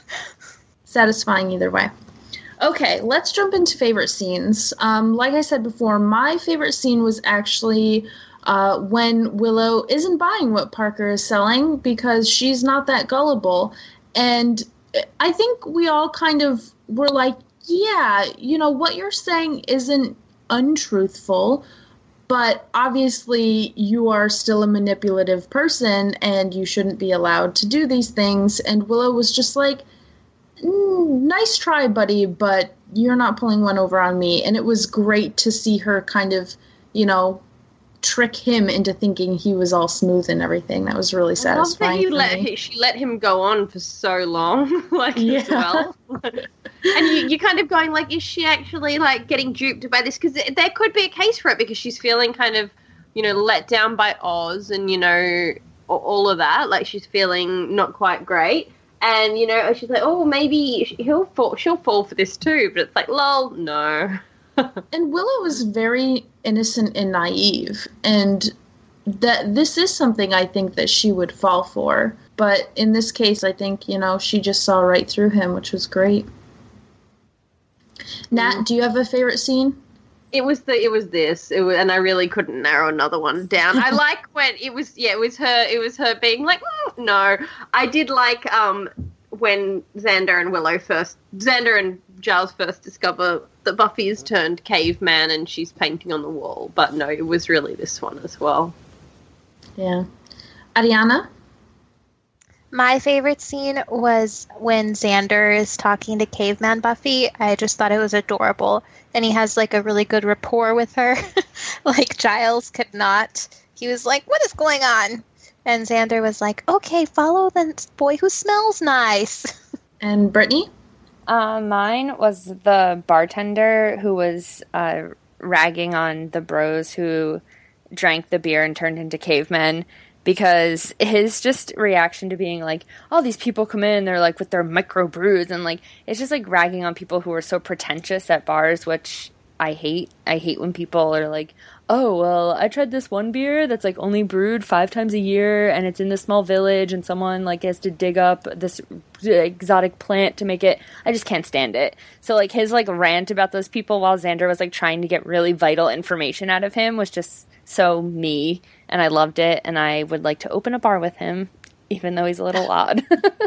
Satisfying either way. Okay, let's jump into favorite scenes. Um, like I said before, my favorite scene was actually uh, when Willow isn't buying what Parker is selling because she's not that gullible. And I think we all kind of were like, yeah, you know, what you're saying isn't untruthful, but obviously you are still a manipulative person and you shouldn't be allowed to do these things. And Willow was just like, mm, nice try, buddy, but you're not pulling one over on me. And it was great to see her kind of, you know, trick him into thinking he was all smooth and everything. That was really I love that satisfying you for let, me. she let him go on for so long, like, as Yeah. well. And you, you're kind of going, like, is she actually, like, getting duped by this? Because there could be a case for it, because she's feeling kind of, you know, let down by Oz and, you know, all of that. Like, she's feeling not quite great. And, you know, she's like, oh, maybe he'll fall, she'll fall for this too. But it's like, lol, no. And Willow was very innocent and naive, and that this is something I think that she would fall for. But in this case, I think, you know, she just saw right through him, which was great. Nat, do you have a favorite scene? It was the it was this it was, and I really couldn't narrow another one down. I like when it was yeah it was her it was her being like mm, no. I did like um when Xander and Willow first Xander and Giles first discover that Buffy has turned caveman and she's painting on the wall. But no, it was really this one as well. Yeah, Ariana. My favorite scene was when Xander is talking to Caveman Buffy. I just thought it was adorable. And he has, like, a really good rapport with her. Like, Giles could not. He was like, what is going on? And Xander was like, okay, follow the boy who smells nice. And Brittany? Uh, mine was the bartender who was uh, ragging on the bros who drank the beer and turned into cavemen. Because his just reaction to being like, all these people come in, they're like with their micro brews, and like it's just like ragging on people who are so pretentious at bars, which I hate. I hate when people are like, oh, well, I tried this one beer that's like only brewed five times a year, and it's in this small village, and someone like has to dig up this exotic plant to make it. I just can't stand it. So like his like rant about those people while Xander was like trying to get really vital information out of him was just so me, and I loved it, and I would like to open a bar with him, even though he's a little odd.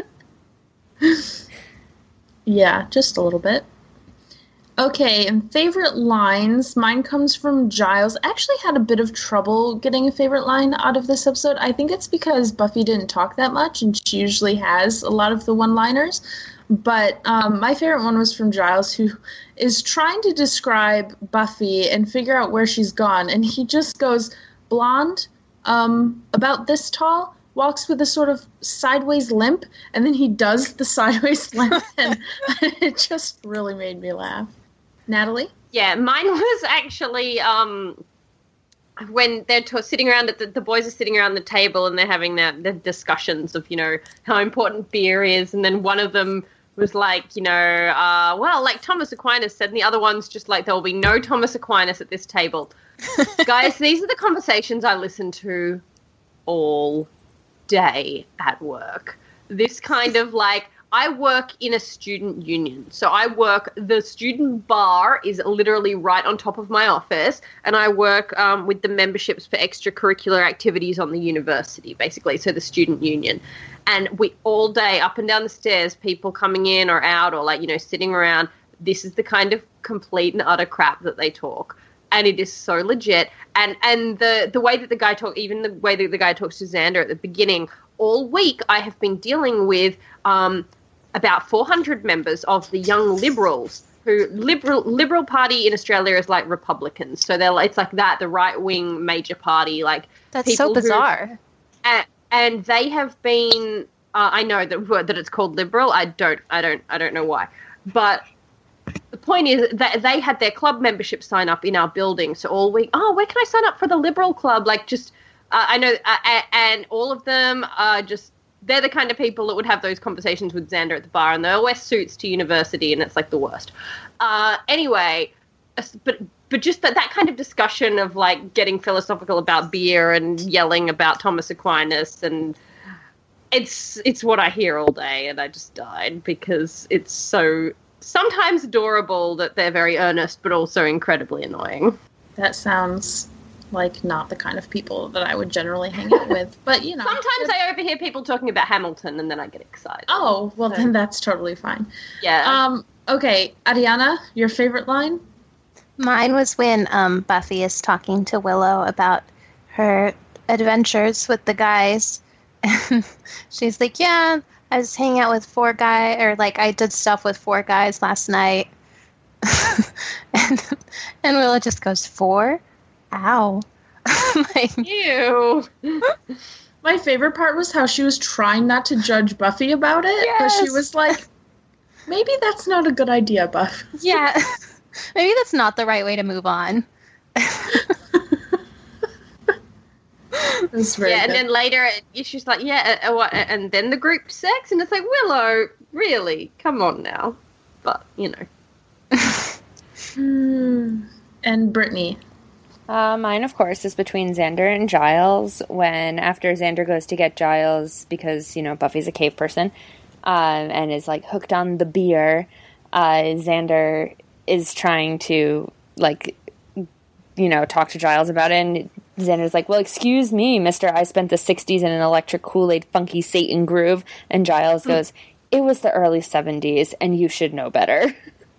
Yeah, just a little bit. Okay, and favorite lines. Mine comes from Giles. I actually had a bit of trouble getting a favorite line out of this episode. I think it's because Buffy didn't talk that much, and she usually has a lot of the one-liners. But um, my favorite one was from Giles, who is trying to describe Buffy and figure out where she's gone. And he just goes, blonde, um, about this tall, walks with a sort of sideways limp. And then he does the sideways limp. And it just really made me laugh. Natalie? Yeah, mine was actually um, when they're t- sitting around, at the, the boys are sitting around the table and they're having their, their discussions of, you know, how important beer is. And then one of them was like, you know, uh, well, like Thomas Aquinas said, and the other one's just like, there will be no Thomas Aquinas at this table. Guys, these are the conversations I listen to all day at work. This kind of like, I work in a student union. So I work, the student bar is literally right on top of my office, and I work um, with the memberships for extracurricular activities on the university, basically, so the student union. And we all day, up and down the stairs, people coming in or out or, like, you know, sitting around, this is the kind of complete and utter crap that they talk. And it is so legit. And and the, the way that the guy talk, even the way that the guy talks to Xander at the beginning, all week I have been dealing with um, about four hundred members of the Young Liberals, who liberal Liberal Party in Australia is like Republicans. So they're it's like that, the right-wing major party. Like That's so bizarre. Who, and, and they have been, uh, I know that that it's called liberal. I don't, I don't, I don't know why. But the point is that they had their club membership sign up in our building. So all week, oh, where can I sign up for the Liberal Club? Like just, uh, I know, uh, and all of them are just, they're the kind of people that would have those conversations with Xander at the bar, and they'll wear suits to university, and it's like the worst. Uh, anyway, but but just that, that kind of discussion of like getting philosophical about beer and yelling about Thomas Aquinas, and it's it's what I hear all day, and I just died because it's so sometimes adorable that they're very earnest, but also incredibly annoying. That sounds like not the kind of people that I would generally hang out with, but you know. Sometimes I overhear people talking about Hamilton and then I get excited. Oh, well so. Then that's totally fine. Yeah. Um, okay, Ariana, your favorite line? Mine was when um, Buffy is talking to Willow about her adventures with the guys. And she's like, yeah, I was hanging out with four guys, or like I did stuff with four guys last night. and, and Willow just goes, four? Ow. Like, ew. My favorite part was how she was trying not to judge Buffy about it. Yes. But she was like, maybe that's not a good idea, Buff. Yeah. Maybe that's not the right way to move on. That's very yeah, good. and then later she's like, yeah, uh, what, and then the group sex, and it's like, Willow, really? Come on now. But, you know. Hmm. And Brittany. Uh, mine, of course, is between Xander and Giles, when after Xander goes to get Giles, because, you know, Buffy's a cave person, uh, and is, like, hooked on the beer, uh, Xander is trying to, like, you know, talk to Giles about it, and Xander's like, well, excuse me, mister, I spent the sixties in an electric Kool-Aid funky Satan groove. And Giles mm. goes, it was the early seventies, and you should know better.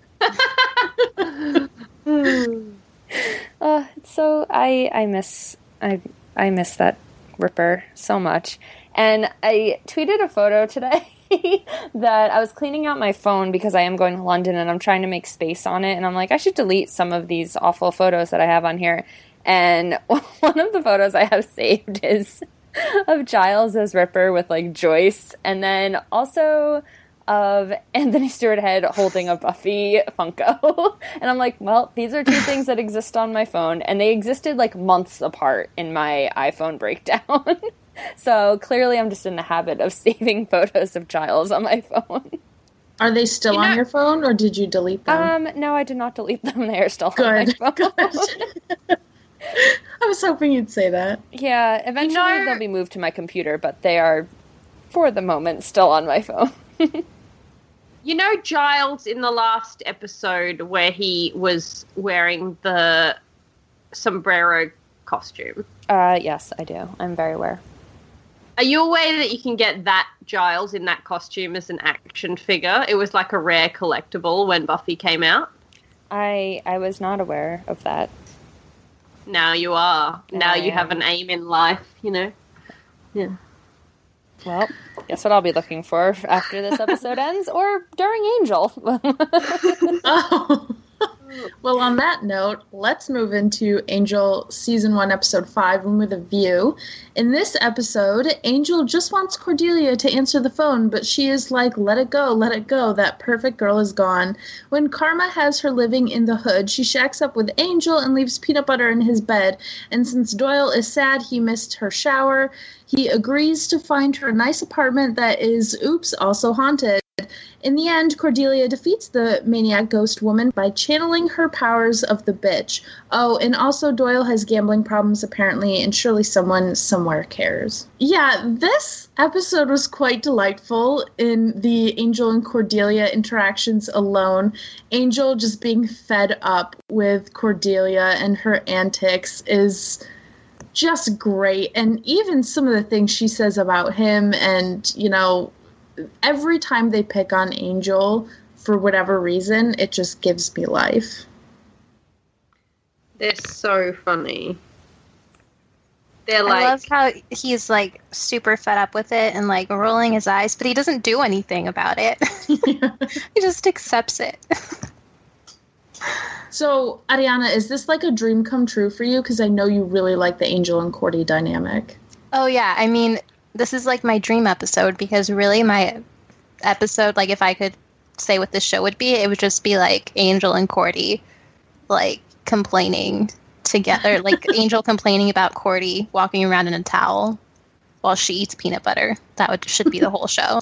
uh, so I I miss I I miss that Ripper so much. And I tweeted a photo today that I was cleaning out my phone because I am going to London and I'm trying to make space on it. And I'm like, I should delete some of these awful photos that I have on here. And one of the photos I have saved is of Giles as Ripper with, like, Joyce. And then also of Anthony Stewart Head holding a Buffy Funko. And I'm like, well, these are two things that exist on my phone. And they existed, like, months apart in my iPhone breakdown. So clearly I'm just in the habit of saving photos of Giles on my phone. Are they still you know, on your phone, or did you delete them? Um, no, I did not delete them. They are still good, on my phone. Good. I was hoping you'd say that. Yeah, eventually you know, they'll be moved to my computer, but they are, for the moment, still on my phone. You know Giles in the last episode where he was wearing the sombrero costume? Uh, yes, I do. I'm very aware. Are you aware that you can get that Giles in that costume as an action figure? It was like a rare collectible when Buffy came out. I I was not aware of that. Now you are. Yeah, now you have an aim in life, you know? Yeah. Well, guess what I'll be looking for after this episode ends, or during Angel. Oh. Well, on that note, let's move into Angel Season one, Episode five, Room with a View. In this episode, Angel just wants Cordelia to answer the phone, but she is like, let it go, let it go, that perfect girl is gone. When Karma has her living in the hood, she shacks up with Angel and leaves peanut butter in his bed. And since Doyle is sad he missed her shower, he agrees to find her a nice apartment that is, oops, also haunted. In the end, Cordelia defeats the maniac ghost woman by channeling her powers of the bitch. Oh, and also Doyle has gambling problems apparently, and surely someone somewhere cares. Yeah, this episode was quite delightful in the Angel and Cordelia interactions alone. Angel just being fed up with Cordelia and her antics is just great. And even some of the things she says about him, and, you know, every time they pick on Angel, for whatever reason, it just gives me life. They're so funny. They're like... I love how he's, like, super fed up with it and, like, rolling his eyes, but he doesn't do anything about it. Yeah. He just accepts it. So, Ariana, is this, like, a dream come true for you? Because I know you really like the Angel and Cordy dynamic. Oh, yeah. I mean... This is, like, my dream episode, because really my episode, like, if I could say what this show would be, it would just be, like, Angel and Cordy, like, complaining together. Like, Angel complaining about Cordy walking around in a towel while she eats peanut butter. That would should be the whole show.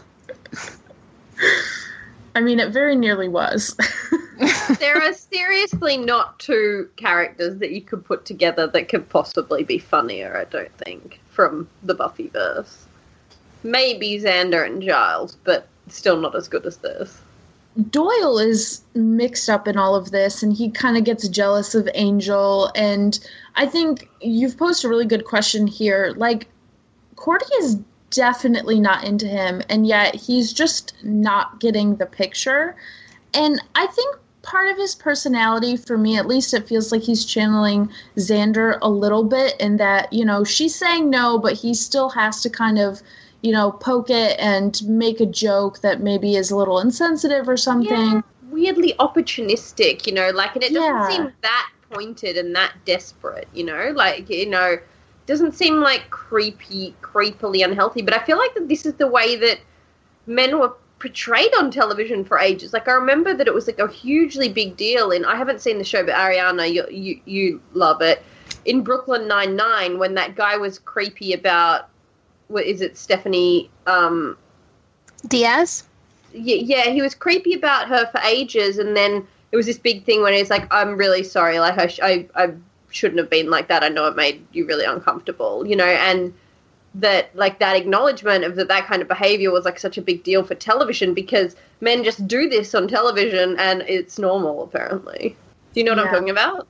I mean, it very nearly was. There are seriously not two characters that you could put together that could possibly be funnier, I don't think, from the Buffyverse. Maybe Xander and Giles, but still not as good as this. Doyle is mixed up in all of this, and he kind of gets jealous of Angel, and I think you've posed a really good question here. Like, Cordy is definitely not into him, and yet he's just not getting the picture. And I think part of his personality, for me at least, it feels like he's channeling Xander a little bit, in that, you know, she's saying no, but he still has to kind of, you know, poke it and make a joke that maybe is a little insensitive or something. Yeah, weirdly opportunistic, you know, like, and it doesn't yeah. seem that pointed and that desperate, you know, like, you know, doesn't seem like creepy, creepily unhealthy, but I feel like that this is the way that men were portrayed on television for ages. Like, I remember that it was like a hugely big deal in, I haven't seen the show, but Ariana, you you, you love it, in Brooklyn Nine-Nine, when that guy was creepy about, what is it, Stephanie um, Diaz? Yeah, yeah, he was creepy about her for ages, and then it was this big thing when he's like, I'm really sorry, like, I, sh- I, I shouldn't have been like that, I know it made you really uncomfortable, you know, and that, like, that acknowledgement of that that kind of behavior was, like, such a big deal for television, because men just do this on television, and it's normal, apparently. Do you know what yeah. I'm talking about?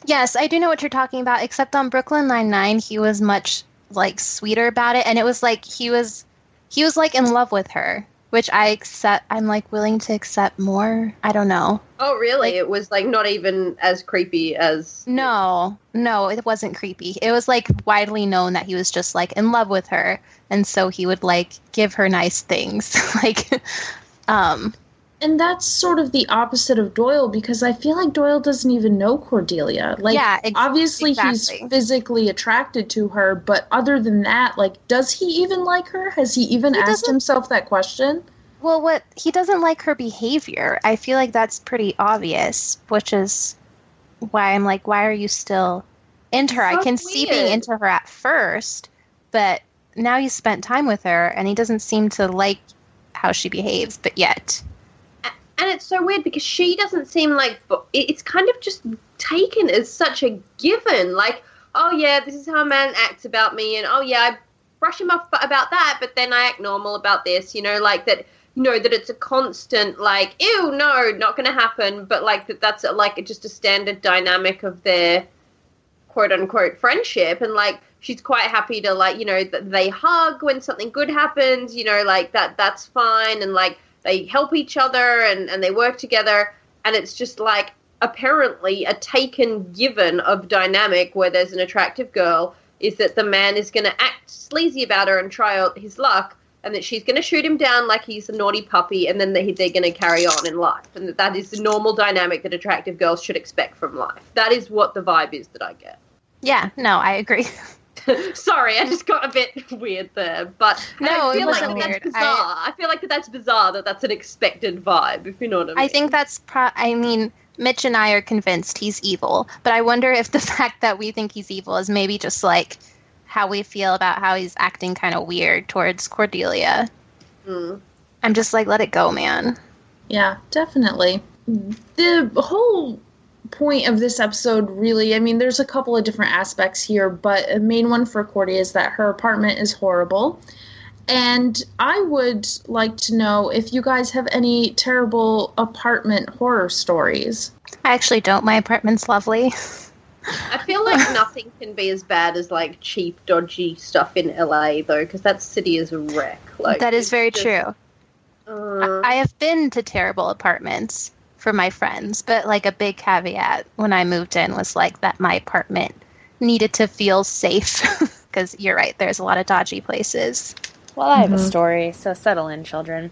Yes, I do know what you're talking about, except on Brooklyn Nine-Nine, he was much, like, sweeter about it, and it was like he was, he was, like, in love with her, which I accept, I'm, like, willing to accept more. I don't know. Oh, really? Like, it was, like, not even as creepy as... No, no, it wasn't creepy. It was, like, widely known that he was just, like, in love with her, and so he would, like, give her nice things. like, um... And that's sort of the opposite of Doyle, because I feel like Doyle doesn't even know Cordelia. Like, yeah, ex- obviously exactly. he's physically attracted to her, but other than that, like, does he even like her? Has he even he asked doesn't... himself that question? Well, what he doesn't like her behavior. I feel like that's pretty obvious, which is why I'm like, why are you still into her? So I can see weird. being into her at first, but now you spent time with her, and he doesn't seem to like how she behaves, but yet... And it's so weird because she doesn't seem like, it's kind of just taken as such a given. Like, oh yeah, this is how a man acts about me, and oh yeah, I brush him off about that, but then I act normal about this, you know, like that, you know, that it's a constant, like, ew, no, not going to happen, but like that that's a, like just a standard dynamic of their quote unquote friendship, and like she's quite happy to, like, you know, that they hug when something good happens, you know, like that that's fine, and like they help each other and, and they work together, and it's just like apparently a taken given of dynamic where there's an attractive girl is that the man is going to act sleazy about her and try out his luck, and that she's going to shoot him down like he's a naughty puppy, and then they, they're going to carry on in life, and that that is the normal dynamic that attractive girls should expect from life. That is what the vibe is that I get. Yeah, no, I agree. Sorry, I just got a bit weird there, but no, I feel it like wasn't that weird. that's bizarre. I... I feel like that that's bizarre that that's an expected vibe, if you know what I mean. I think that's, pro- I mean, Mitch and I are convinced he's evil, but I wonder if the fact that we think he's evil is maybe just like how we feel about how he's acting kind of weird towards Cordelia. Mm. I'm just like, let it go, man. Yeah, definitely. The whole point of this episode, really, I mean, there's a couple of different aspects here, but a main one for Cordy is that her apartment is horrible. And I would like to know if you guys have any terrible apartment horror stories. I actually don't. My apartment's lovely. I feel like nothing can be as bad as, like, cheap, dodgy stuff in L A, though, because that city is a wreck. Like, that is very just, true. Uh, I have been to terrible apartments for my friends, but, like, a big caveat when I moved in was, like, that my apartment needed to feel safe. Because you're right, there's a lot of dodgy places. Well, I have Mhm. a story, so settle in, children.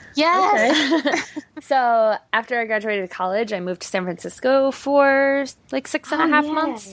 Yes! Okay. So, after I graduated college, I moved to San Francisco for like six and a Oh, half yeah. months.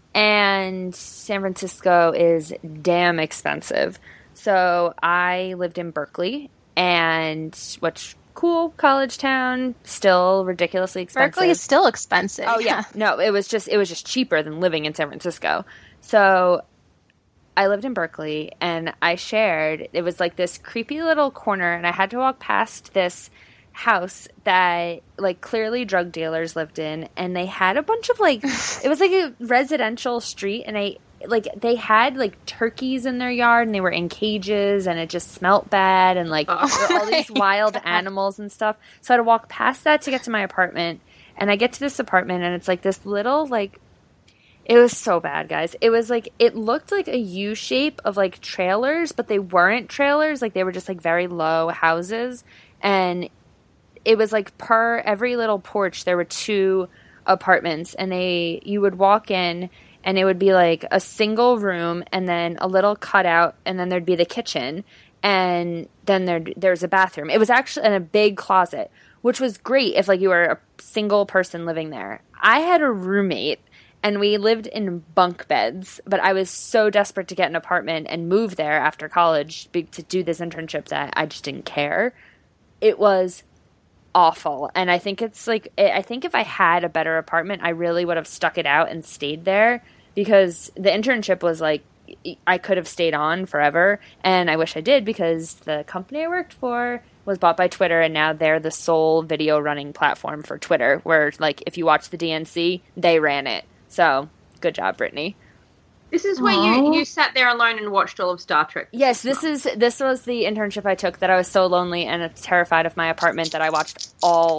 And San Francisco is damn expensive. So, I lived in Berkeley, and which cool college town, still ridiculously expensive. Berkeley is still expensive. Oh yeah. No, it was just it was just cheaper than living in San Francisco. So I lived in Berkeley, and I shared, it was like this creepy little corner, and I had to walk past this house that, like, clearly drug dealers lived in, and they had a bunch of, like, it was like a residential street, and I, like, they had, like, turkeys in their yard, and they were in cages, and it just smelt bad, and, like, Oh there were all these my wild God. animals and stuff. So I had to walk past that to get to my apartment, and I get to this apartment, and it's, like, this little, like, it was so bad, guys. It was like, it looked like a U shape of like trailers, but they weren't trailers. Like they were just like very low houses. And it was like per every little porch, there were two apartments, and they, you would walk in and it would be like a single room and then a little cutout, and then there'd be the kitchen, and then there there's a bathroom. It was actually in a big closet, which was great if like you were a single person living there. I had a roommate, and we lived in bunk beds, but I was so desperate to get an apartment and move there after college be- to do this internship that I just didn't care. It was awful. And I think it's like, I think if I had a better apartment, I really would have stuck it out and stayed there, because the internship was like, I could have stayed on forever. And I wish I did, because the company I worked for was bought by Twitter, and now they're the sole video running platform for Twitter, where like if you watch the D N C, they ran it. So, good job, Brittany. This is where Aww. you, you sat there alone and watched all of Star Trek. Yes, this is this was the internship I took that I was so lonely and terrified of my apartment that I watched all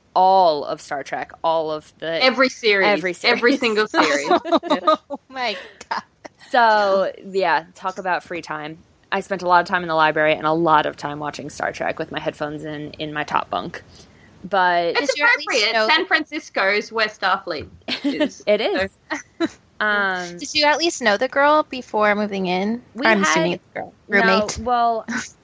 all of Star Trek, all of the every series, every series. every single series. Oh my god. So, yeah, talk about free time. I spent a lot of time in the library and a lot of time watching Star Trek with my headphones in in my top bunk. But it's Did you at least appropriate. know- San Francisco's where Starfleet is. it is. Um, Did you at least know the girl before moving in? We I'm had- assuming it's a girl. Roommate. No, well,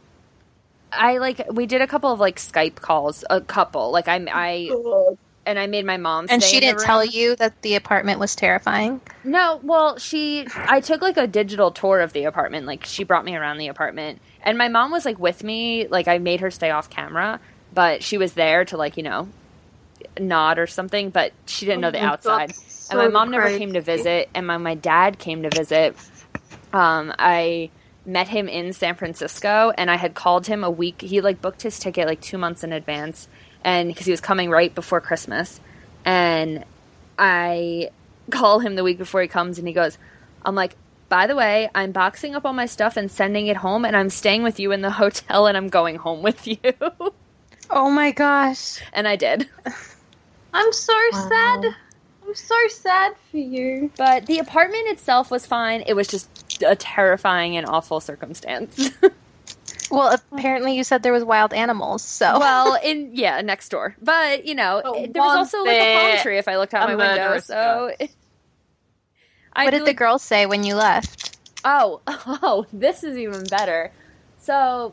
I like we did a couple of like Skype calls, a couple. Like I, I and I made my mom. And stay she in the didn't tell room. you that the apartment was terrifying? No, well, she. I took like a digital tour of the apartment. Like she brought me around the apartment, and my mom was like with me. Like I made her stay off camera, but she was there to like you know nod or something. But she didn't know the Oh my outside. God, And my so mom never crazy. came to visit, and my, my dad came to visit. Um, I met him in San Francisco, and I had called him a week. He, like, booked his ticket, like, two months in advance, and because he was coming right before Christmas. And I call him the week before he comes, and he goes, I'm like, by the way, I'm boxing up all my stuff and sending it home, and I'm staying with you in the hotel, and I'm going home with you. Oh my gosh. And I did. I'm so Wow. sad. I'm so sad for you. But the apartment itself was fine. It was just a terrifying and awful circumstance. Well, apparently you said there was wild animals, so. Well, in yeah, next door. But you know, But it- there was was also like a palm there tree if I looked out a my window. murderous So, I what did really- the girl say when you left? Oh, oh, this is even better. So,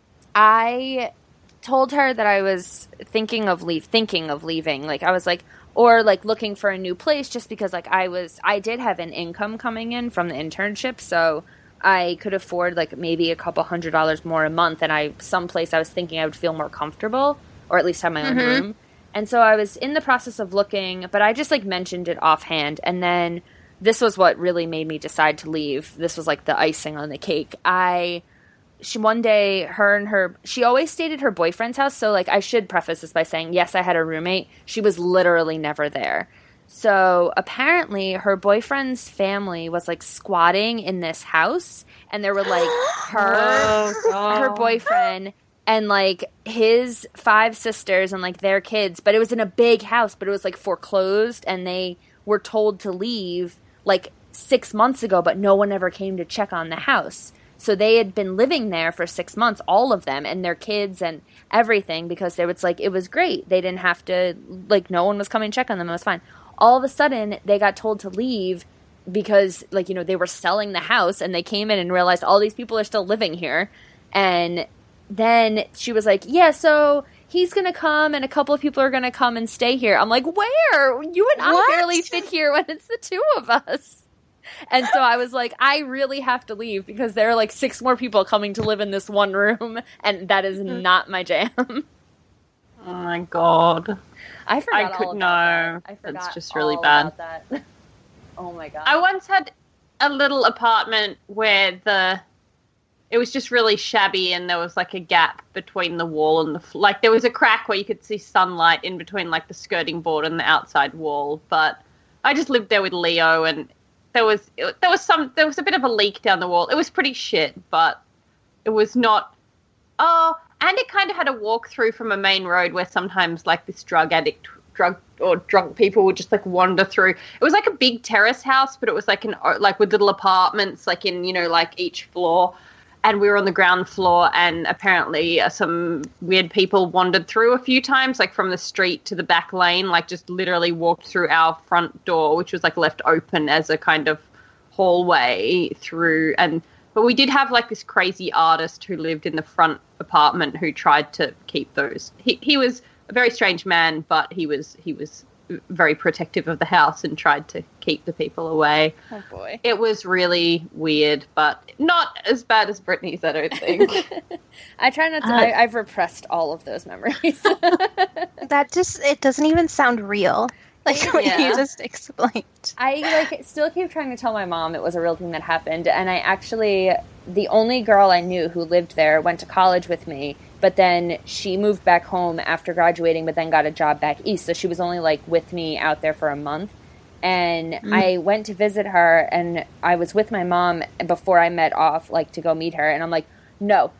I told her that I was thinking of leave, thinking of leaving. Like I was like, or like looking for a new place, just because like I was, I did have an income coming in from the internship, so I could afford like maybe a couple hundred dollars more a month, and I someplace I was thinking I would feel more comfortable, or at least have my own Mhm. room. And so I was in the process of looking, but I just like mentioned it offhand, and then this was what really made me decide to leave. This was like the icing on the cake. I she one day her and her she always stayed at her boyfriend's house, so like I should preface this by saying yes, I had a roommate. She was literally never there. So apparently her boyfriend's family was like squatting in this house, and there were like her Oh, her boyfriend and like his five sisters and like their kids, but it was in a big house, but it was like foreclosed, and they were told to leave like six months ago, but no one ever came to check on the house. So they had been living there for six months, all of them, and their kids and everything, because they was like, it was great. They didn't have to, like, no one was coming to check on them. It was fine. All of a sudden, they got told to leave because, like, you know, they were selling the house, and they came in and realized all these people are still living here. And then she was like, yeah, so he's going to come, and a couple of people are going to come and stay here. I'm like, where? You and I What? barely fit here when it's the two of us. And so I was like, I really have to leave because there are like six more people coming to live in this one room, and that is not my jam. Oh my god. I forgot I all could about know. that. I That's forgot just really all bad. about that. Oh my god. I once had a little apartment where the it was just really shabby, and there was like a gap between the wall and the fl- like there was a crack where you could see sunlight in between like the skirting board and the outside wall. But I just lived there with Leo, and there was it, there was some there was a bit of a leak down the wall. It was pretty shit, but it was not. Oh, and it kind of had a walk through from a main road where sometimes like this drug addict, drug or drunk people would just like wander through. It was like a big terrace house, but it was like an like with little apartments, like in you know like each floor. And we were on the ground floor, and apparently uh, some weird people wandered through a few times, like from the street to the back lane, like just literally walked through our front door, which was like left open as a kind of hallway through. And but we did have like this crazy artist who lived in the front apartment who tried to keep those. He he was a very strange man, but he was he was very protective of the house and tried to keep the people away. Oh boy. It was really weird, but not as bad as Brittany's, I don't think. I try not to. Uh, I, I've repressed all of those memories. That just, it doesn't even sound real. Like what Yeah. you just explained. I like still keep trying to tell my mom it was a real thing that happened, and I actually the only girl I knew who lived there went to college with me, but then she moved back home after graduating, but then got a job back east, so she was only like with me out there for a month. And Mm. I went to visit her, and I was with my mom before I met off, like to go meet her, and I'm like, no,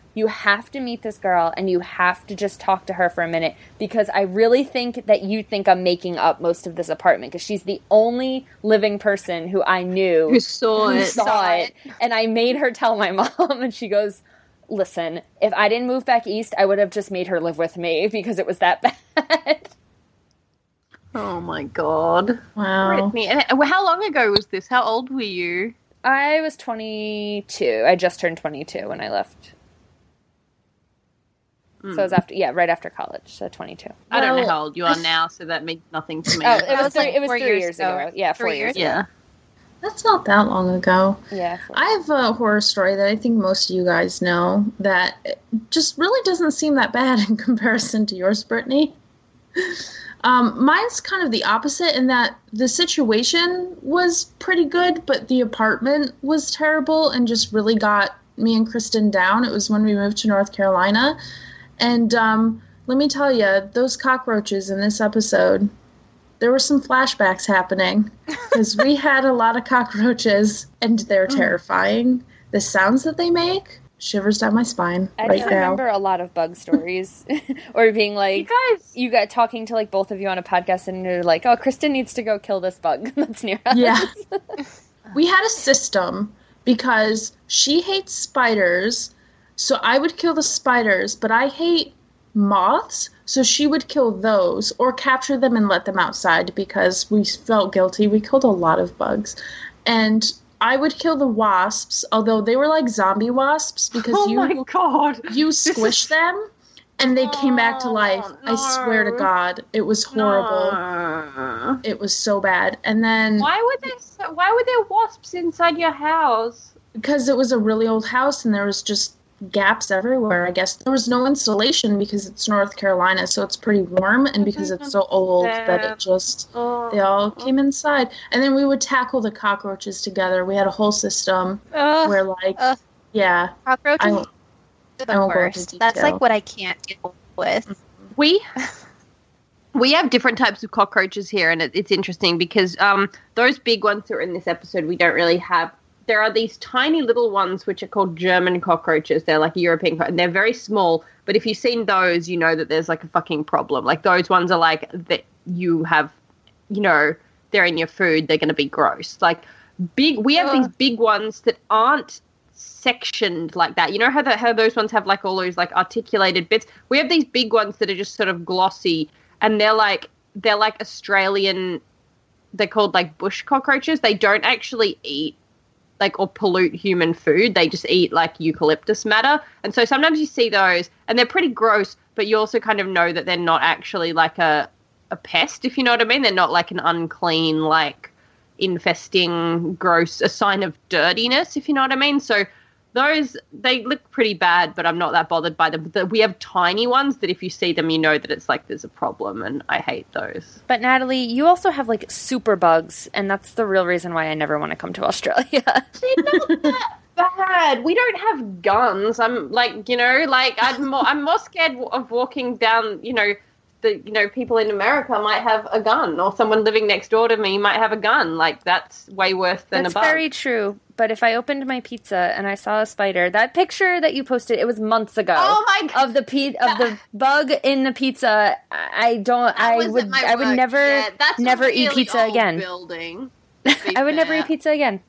you have to meet this girl and you have to just talk to her for a minute, because I really think that you think I'm making up most of this apartment, because she's the only living person who I knew Who saw who it. saw Saw it. And I made her tell my mom, and she goes, listen, if I didn't move back east, I would have just made her live with me because it was that bad. Oh my god. Wow. Brittany. And uh, how long ago was this? How old were you? I was twenty-two. I just turned twenty-two when I left. Mm. So it was after, yeah, right after college, so twenty-two. I don't know Well, how old you are now, so that means nothing to me. Oh, it was, was three, like it was four three years years ago. ago. Yeah, four Three years years ago. yeah. That's not that long ago. Yeah. four I have a horror story that I think most of you guys know that just really doesn't seem that bad in comparison to yours, Brittany. Um, mine's kind of the opposite in that the situation was pretty good, but the apartment was terrible and just really got me and Kristen down. It was when we moved to North Carolina. And um, let me tell you, those cockroaches in this episode, there were some flashbacks happening because we had a lot of cockroaches and they're terrifying. The sounds that they make, shivers down my spine I right just now. remember a lot of bug stories, or being like, You guys. you got talking to like both of you on a podcast, and you're like, "Oh, Kristen needs to go kill this bug that's near us." Yeah. We had a system because she hates spiders, so I would kill the spiders, but I hate moths, so she would kill those or capture them and let them outside because we felt guilty. We killed a lot of bugs. And I would kill the wasps, although they were like zombie wasps because Oh you my god. you squish them and they came back to life. I swear to no. God, it was horrible. No. It was so bad. And then Why were there so, why were there wasps inside your house? because it was a really old house and there was just gaps everywhere, I guess. There was no insulation because it's North Carolina, so it's pretty warm, and because it's so old that it just, Oh. they all came inside. And then we would tackle the cockroaches together. We had a whole system Ugh, where, like, ugh. yeah, cockroaches I are won't- I the won't go into worst. That's detail. like what I can't deal with. We we have different types of cockroaches here, and it, it's interesting because um, those big ones that are in this episode we don't really have. There are these tiny little ones which are called German cockroaches. They're like European, co- and they're very small. But if you've seen those, you know that there's like a fucking problem. Like those ones are like that you have, you know, they're in your food. They're going to be gross. Like big. We have Ugh. these big ones that aren't sectioned like that. You know how that how those ones have like all those like articulated bits. We have these big ones that are just sort of glossy, and they're like they're like Australian. They're called like bush cockroaches. They don't actually eat like or pollute human food. They just eat like eucalyptus matter. And so sometimes you see those and they're pretty gross, but you also kind of know that they're not actually like a a pest, if you know what I mean. They're not like an unclean, like infesting, gross, a sign of dirtiness, if you know what I mean. So those, they look pretty bad, but I'm not that bothered by them. The, we have tiny ones that if you see them, you know that it's like there's a problem, and I hate those. But Natalie, you also have like super bugs, and that's the real reason why I never want to come to Australia. They're not that bad. We don't have guns. I'm like, you know, like I'm more, I'm more scared of walking down, you know, the, you know, people in America might have a gun, or someone living next door to me might have a gun. Like that's way worse than That's a bug. very true. But if I opened my pizza and I saw a spider, that picture that you posted, it was months ago. Oh my God. Of the pe- of the bug in the pizza, I don't. That I wasn't would. my I would work. never. Yeah, that's a never eat really pizza old again. Building. to be I would never fair. eat pizza again.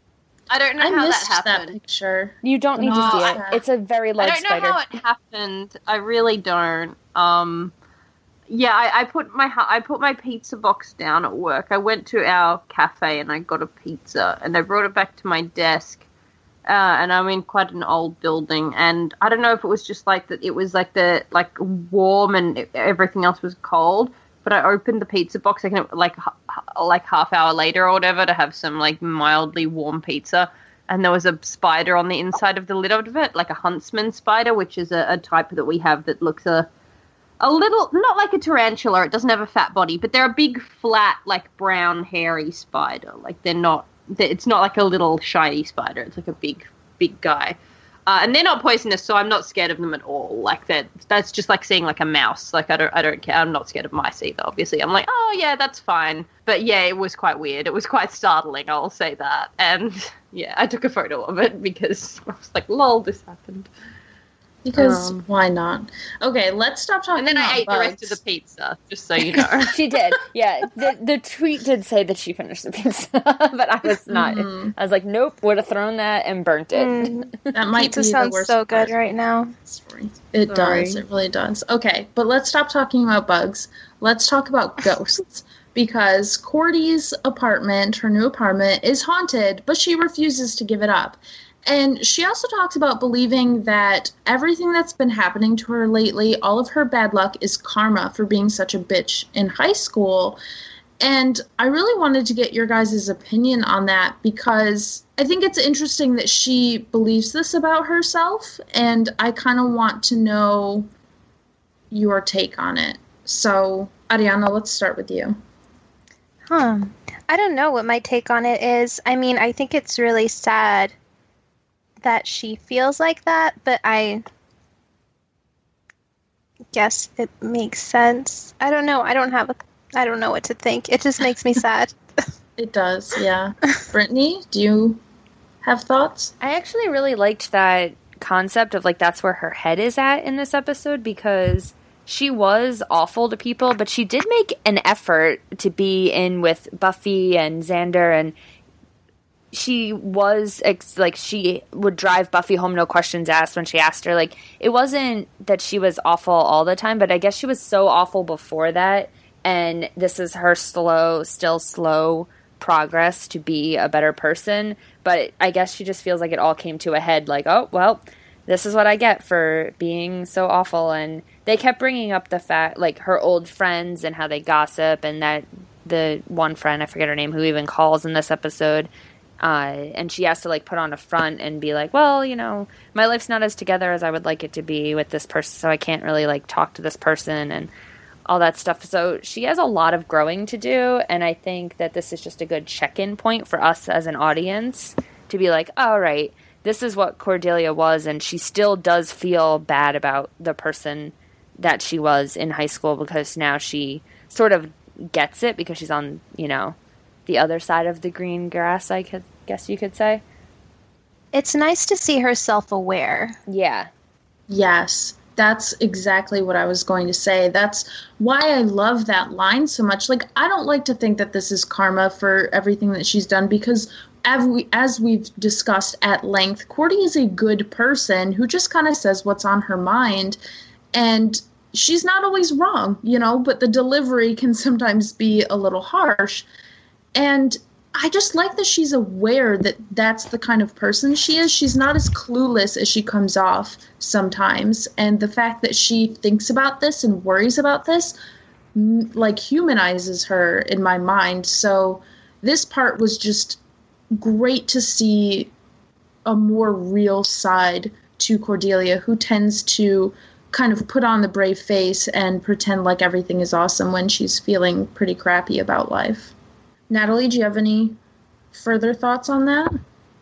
I don't know I how missed that that, happened. picture. You don't need No, to see it. I- It's a very large I don't know spider. how it happened. I really don't. Um, yeah, I, I put my hu- I put my pizza box down at work. I went to our cafe and I got a pizza, and I brought it back to my desk. Uh, and I'm in quite an old building, and I don't know if it was just like that. It was like the like warm and everything else was cold. But I opened the pizza box like like like half hour later or whatever to have some like mildly warm pizza, and there was a spider on the inside of the lid of it, like a huntsman spider, which is a, a type that we have that looks a a little not like a tarantula. It doesn't have a fat body, but they're a big, flat, like brown, hairy spider. Like they're not. It's not like a little shiny spider. It's like a big, big guy. Uh, and they're not poisonous, so I'm not scared of them at all. Like that, that's just like seeing like a mouse. Like I don't, I don't care. I'm not scared of mice either. Obviously, I'm like, oh yeah, that's fine. But yeah, it was quite weird. It was quite startling. I'll say that. And yeah, I took a photo of it because I was like, lol, this happened. Because Um, why not? Okay, let's stop talking and then about I ate bugs. the rest of the pizza, just so you know. She did. Yeah. The the tweet did say that she finished the pizza, but I was not. Mhm. I was like, nope, would have thrown that and burnt it. Mm, That might pizza be the sounds worst so good part. right now. Story. It Sorry. does. It really does. Okay, but let's stop talking about bugs. Let's talk about ghosts. Because Cordy's apartment, her new apartment, is haunted, but she refuses to give it up. And she also talks about believing that everything that's been happening to her lately, all of her bad luck, is karma for being such a bitch in high school. And I really wanted to get your guys' opinion on that because I think it's interesting that she believes this about herself, and I kind of want to know your take on it. So, Ariana, let's start with you. Huh. I don't know what my take on it is. I mean, I think it's really sad that she feels like that, but I guess it makes sense. I don't know. I don't have a I don't know what to think. It just makes me sad. It does, yeah. Brittany, do you have thoughts? I actually really liked that concept of like that's where her head is at in this episode because she was awful to people, but she did make an effort to be in with Buffy and Xander, and she was ex- like she would drive Buffy home, no questions asked when she asked her. Like it wasn't that she was awful all the time, but I guess she was so awful before that, and this is her slow, still slow progress to be a better person. But I guess she just feels like it all came to a head, like, oh, well, this is what I get for being so awful. And they kept bringing up the fact, like, her old friends and how they gossip, and that the one friend, I forget her name, who even calls in this episode, uh, and she has to, like, put on a front and be like, well, you know, my life's not as together as I would like it to be with this person, so I can't really, like, talk to this person and all that stuff. So she has a lot of growing to do, and I think that this is just a good check-in point for us as an audience to be like, all right, this is what Cordelia was, and she still does feel bad about the person that she was in high school because now she sort of gets it because she's on, you know, the other side of the green grass, I could, guess you could say. It's nice to see her self-aware. Yeah. Yes, that's exactly what I was going to say. That's why I love that line so much. Like, I don't like to think that this is karma for everything that she's done because as, we, as we've discussed at length, Cordy is a good person who just kind of says what's on her mind, and she's not always wrong, you know, but the delivery can sometimes be a little harsh. And I just like that she's aware that that's the kind of person she is. She's not as clueless as she comes off sometimes. And the fact that she thinks about this and worries about this, like, humanizes her in my mind. So this part was just great to see a more real side to Cordelia, who tends to kind of put on the brave face and pretend like everything is awesome when she's feeling pretty crappy about life. Natalie, do you have any further thoughts on that?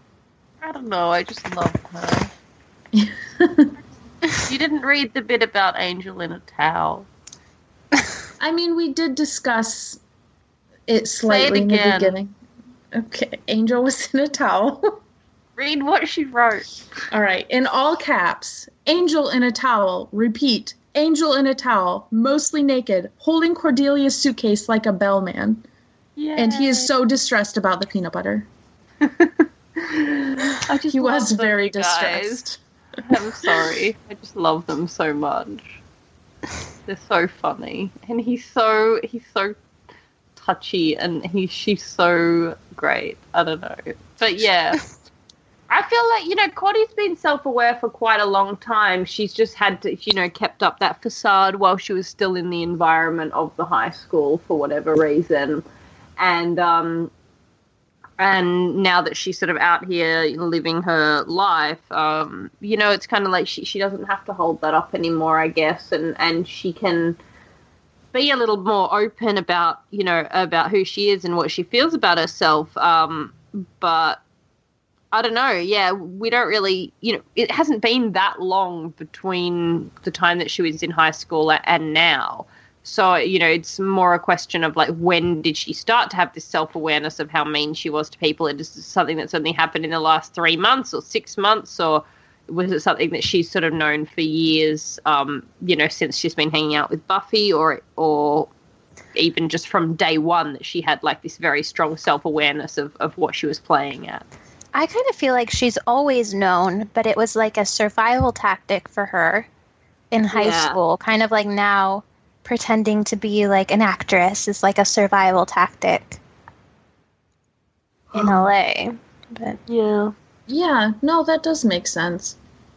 I don't know. I just love her. You didn't read the bit about Angel in a towel. I mean, we did discuss it slightly it in the again. beginning. Okay, Angel was in a towel. Read what she wrote. All right, in all caps, Angel in a towel, repeat, Angel in a towel, mostly naked, holding Cordelia's suitcase like a bellman. Yay. And he is so distressed about the peanut butter. I just He love was them, very you guys. distressed. I'm sorry. I just love them so much. They're so funny. And he's so he's so touchy and he she's so great. I don't know. But yeah. I feel like, you know, Cordy's been self-aware for quite a long time. She's just had to, you know, kept up that facade while she was still in the environment of the high school for whatever reason. And um, and now that she's sort of out here living her life, um, you know, it's kind of like she, she doesn't have to hold that up anymore, I guess, and, and she can be a little more open about, you know, about who she is and what she feels about herself. Um, but I don't know, yeah, we don't really, you know, it hasn't been that long between the time that she was in high school and now. So, you know, it's more a question of, like, when did she start to have this self-awareness of how mean she was to people? It is something that's only happened in the last three months or six months or was it something that she's sort of known for years, um, you know, since she's been hanging out with Buffy, or or even just from day one that she had like this very strong self-awareness of, of what she was playing at? I kind of feel like she's always known, but it was like a survival tactic for her in high Yeah. school. Kind of like now pretending to be like an actress is like a survival tactic in L A. But Yeah. Yeah, no, that does make sense.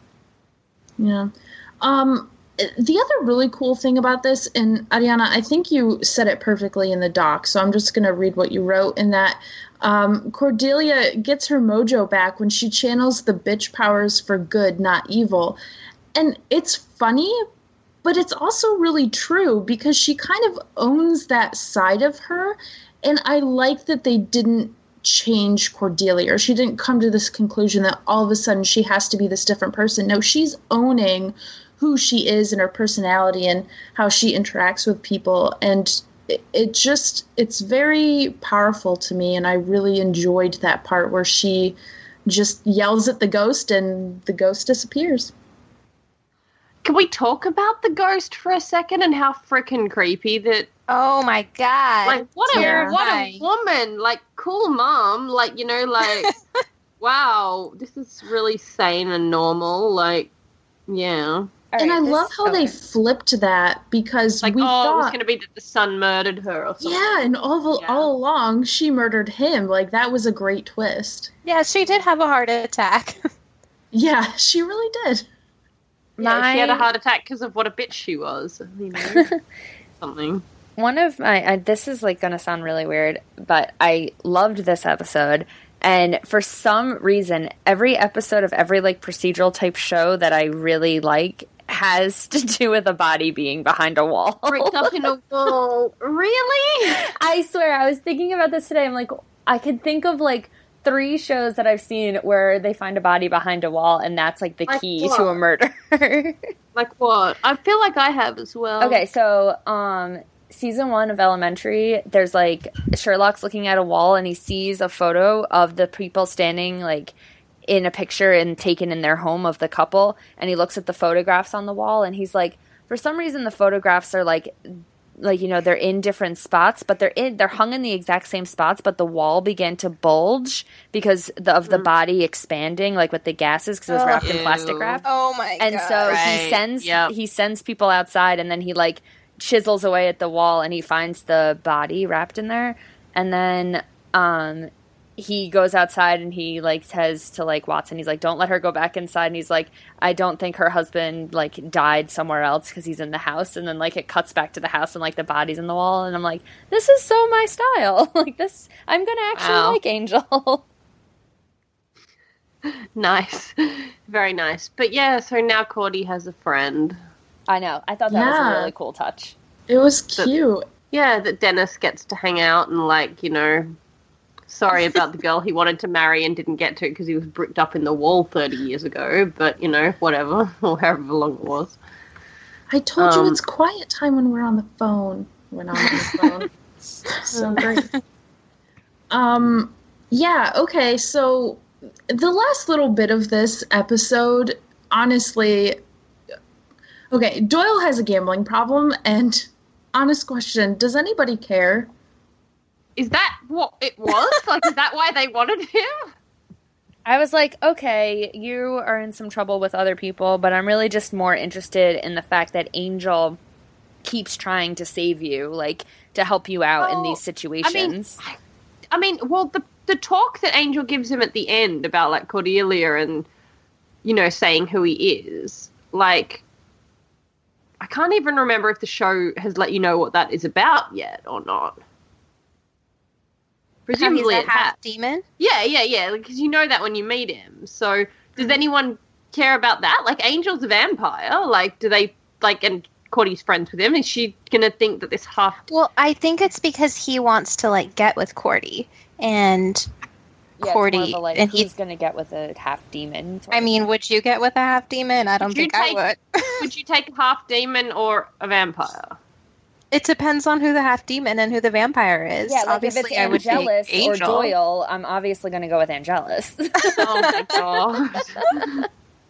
Yeah. Um, the other really cool thing about this, and Ariana, I think you said it perfectly in the doc, so I'm just going to read what you wrote in that. Um, Cordelia gets her mojo back when she channels the bitch powers for good, not evil. And it's funny, but it's also really true because she kind of owns that side of her. And I like that they didn't change Cordelia, or she didn't come to this conclusion that all of a sudden she has to be this different person. No, she's owning who she is and her personality and how she interacts with people. And it, it just, it's very powerful to me. And I really enjoyed that part where she just yells at the ghost and the ghost disappears. Can we talk about the ghost for a second and how freaking creepy that? oh my god. Like, what a Yeah. what a woman! Like, cool mom. Like, you know, like, wow, this is really sane and normal. Like, yeah, All and right, I this- love how they okay. flipped that because like, we oh, thought, it was going to be that the son murdered her or something. yeah, and all Yeah. all along she murdered him. Like, that was a great twist. Yeah, she did have a heart attack. Yeah, she really did. Yeah, she had a My- heart attack because of what a bitch she was. You know, something. One of my, I, this is like going to sound really weird, but I loved this episode. And for some reason, every episode of every like procedural type show that I really like has to do with a body being behind a wall. Bricked up in a wall. Really? I swear, I was thinking about this today. I'm like, I could think of like three shows that I've seen where they find a body behind a wall, and that's like the Like key what? to a murder. Like what? I feel like I have as well. Okay, so um season one of Elementary, there's like Sherlock's looking at a wall and he sees a photo of the people standing like in a picture and taken in their home of the couple, and he looks at the photographs on the wall and he's like, for some reason the photographs are like like you know, they're in different spots, but they're in they're hung in the exact same spots, but the wall began to bulge because the, of the Mm. body expanding, like with the gases, because it was Oh. wrapped in plastic Ew. wrap. Oh my And god. so he Right. sends Yep. he sends people outside, and then he like chisels away at the wall and he finds the body wrapped in there, and then um he goes outside and he like says to like Watson, he's like, don't let her go back inside, and he's like, I don't think her husband like died somewhere else because he's in the house. And then like it cuts back to the house and like the body's in the wall, and I'm like, this is so my style. Like this, I'm gonna actually Wow. like Angel. Nice. Very nice. But yeah, so now Cordy has a friend. I know, I thought that was Yeah. a really cool touch. It was cute. Yeah, that Dennis gets to hang out and, like, you know, sorry about the girl he wanted to marry and didn't get to because he was bricked up in the wall thirty years ago, but, you know, whatever, or however long it was. I told Um, you it's quiet time when we're on the phone. When I'm on the phone. So great. Um, yeah, okay, so the last little bit of this episode, honestly, okay, Doyle has a gambling problem, and honest question, does anybody care? Is that what it was? Like, is that why they wanted him? I was like, okay, you are in some trouble with other people, but I'm really just more interested in the fact that Angel keeps trying to save you, like, to help you out in Well, these situations. I, I mean, well, the the talk that Angel gives him at the end about, like, Cordelia and, you know, saying who he is, like, I can't even remember if the show has let you know what that is about yet or not. How Presumably he's it a half has. demon. Yeah, yeah, yeah, because you know that when you meet him. So does anyone care about that? Like, Angel's a vampire. Like, do they, like, and Cordy's friends with him. Is she going to think that this half... Well, I think it's because he wants to like get with Cordy, and Yeah, it's Cordy, more of a, like, and who's he. going to get with a half demon? sort I of. mean, would you get with a half demon? I don't Would you think I take- would. Would you take a half demon or a vampire? It depends on who the half demon and who the vampire is. yeah, like Obviously, if it's I would take Angelus or Angel. Doyle, I'm obviously going to go with Angelus. Oh my god.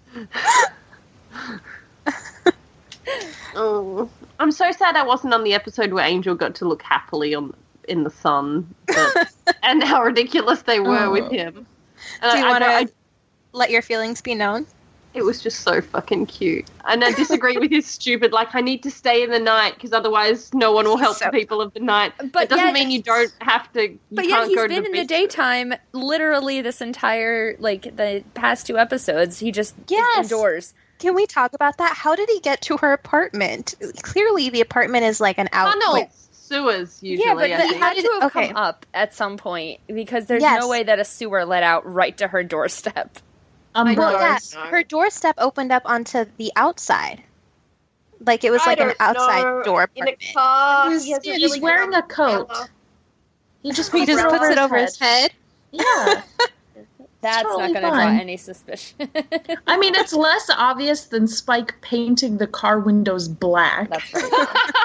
Oh, I'm so sad I wasn't on the episode where Angel got to look happily on in the sun, but, and how ridiculous they were Oh. with him. Do you I- want I- to let your feelings be known? It was just so fucking cute. And I disagree with his stupid, like, I need to stay in the night because otherwise no one will help So- the people of the night. But it doesn't yet- mean you don't have to. You But can't yet he's go been to in the bistro. daytime literally this entire, like, the past two episodes. He just Yes. is indoors. Can we talk about that? How did he get to her apartment? Clearly, the apartment is like an out. Tunnels, like- sewers, usually. Yeah, but I he think. had to have Okay. come up at some point because there's Yes. no way that a sewer led out right to her doorstep. Umbrellas. well, yeah, know. her doorstep opened up onto the outside. Like it was I like an don't outside know. door In a apartment. car. He's, he has a he's really wearing good a coat. umbrella. He just He puts just it puts over it over his his head. head. Yeah. That's totally not going to fine. draw any suspicion. I mean, it's less obvious than Spike painting the car windows black. That's right.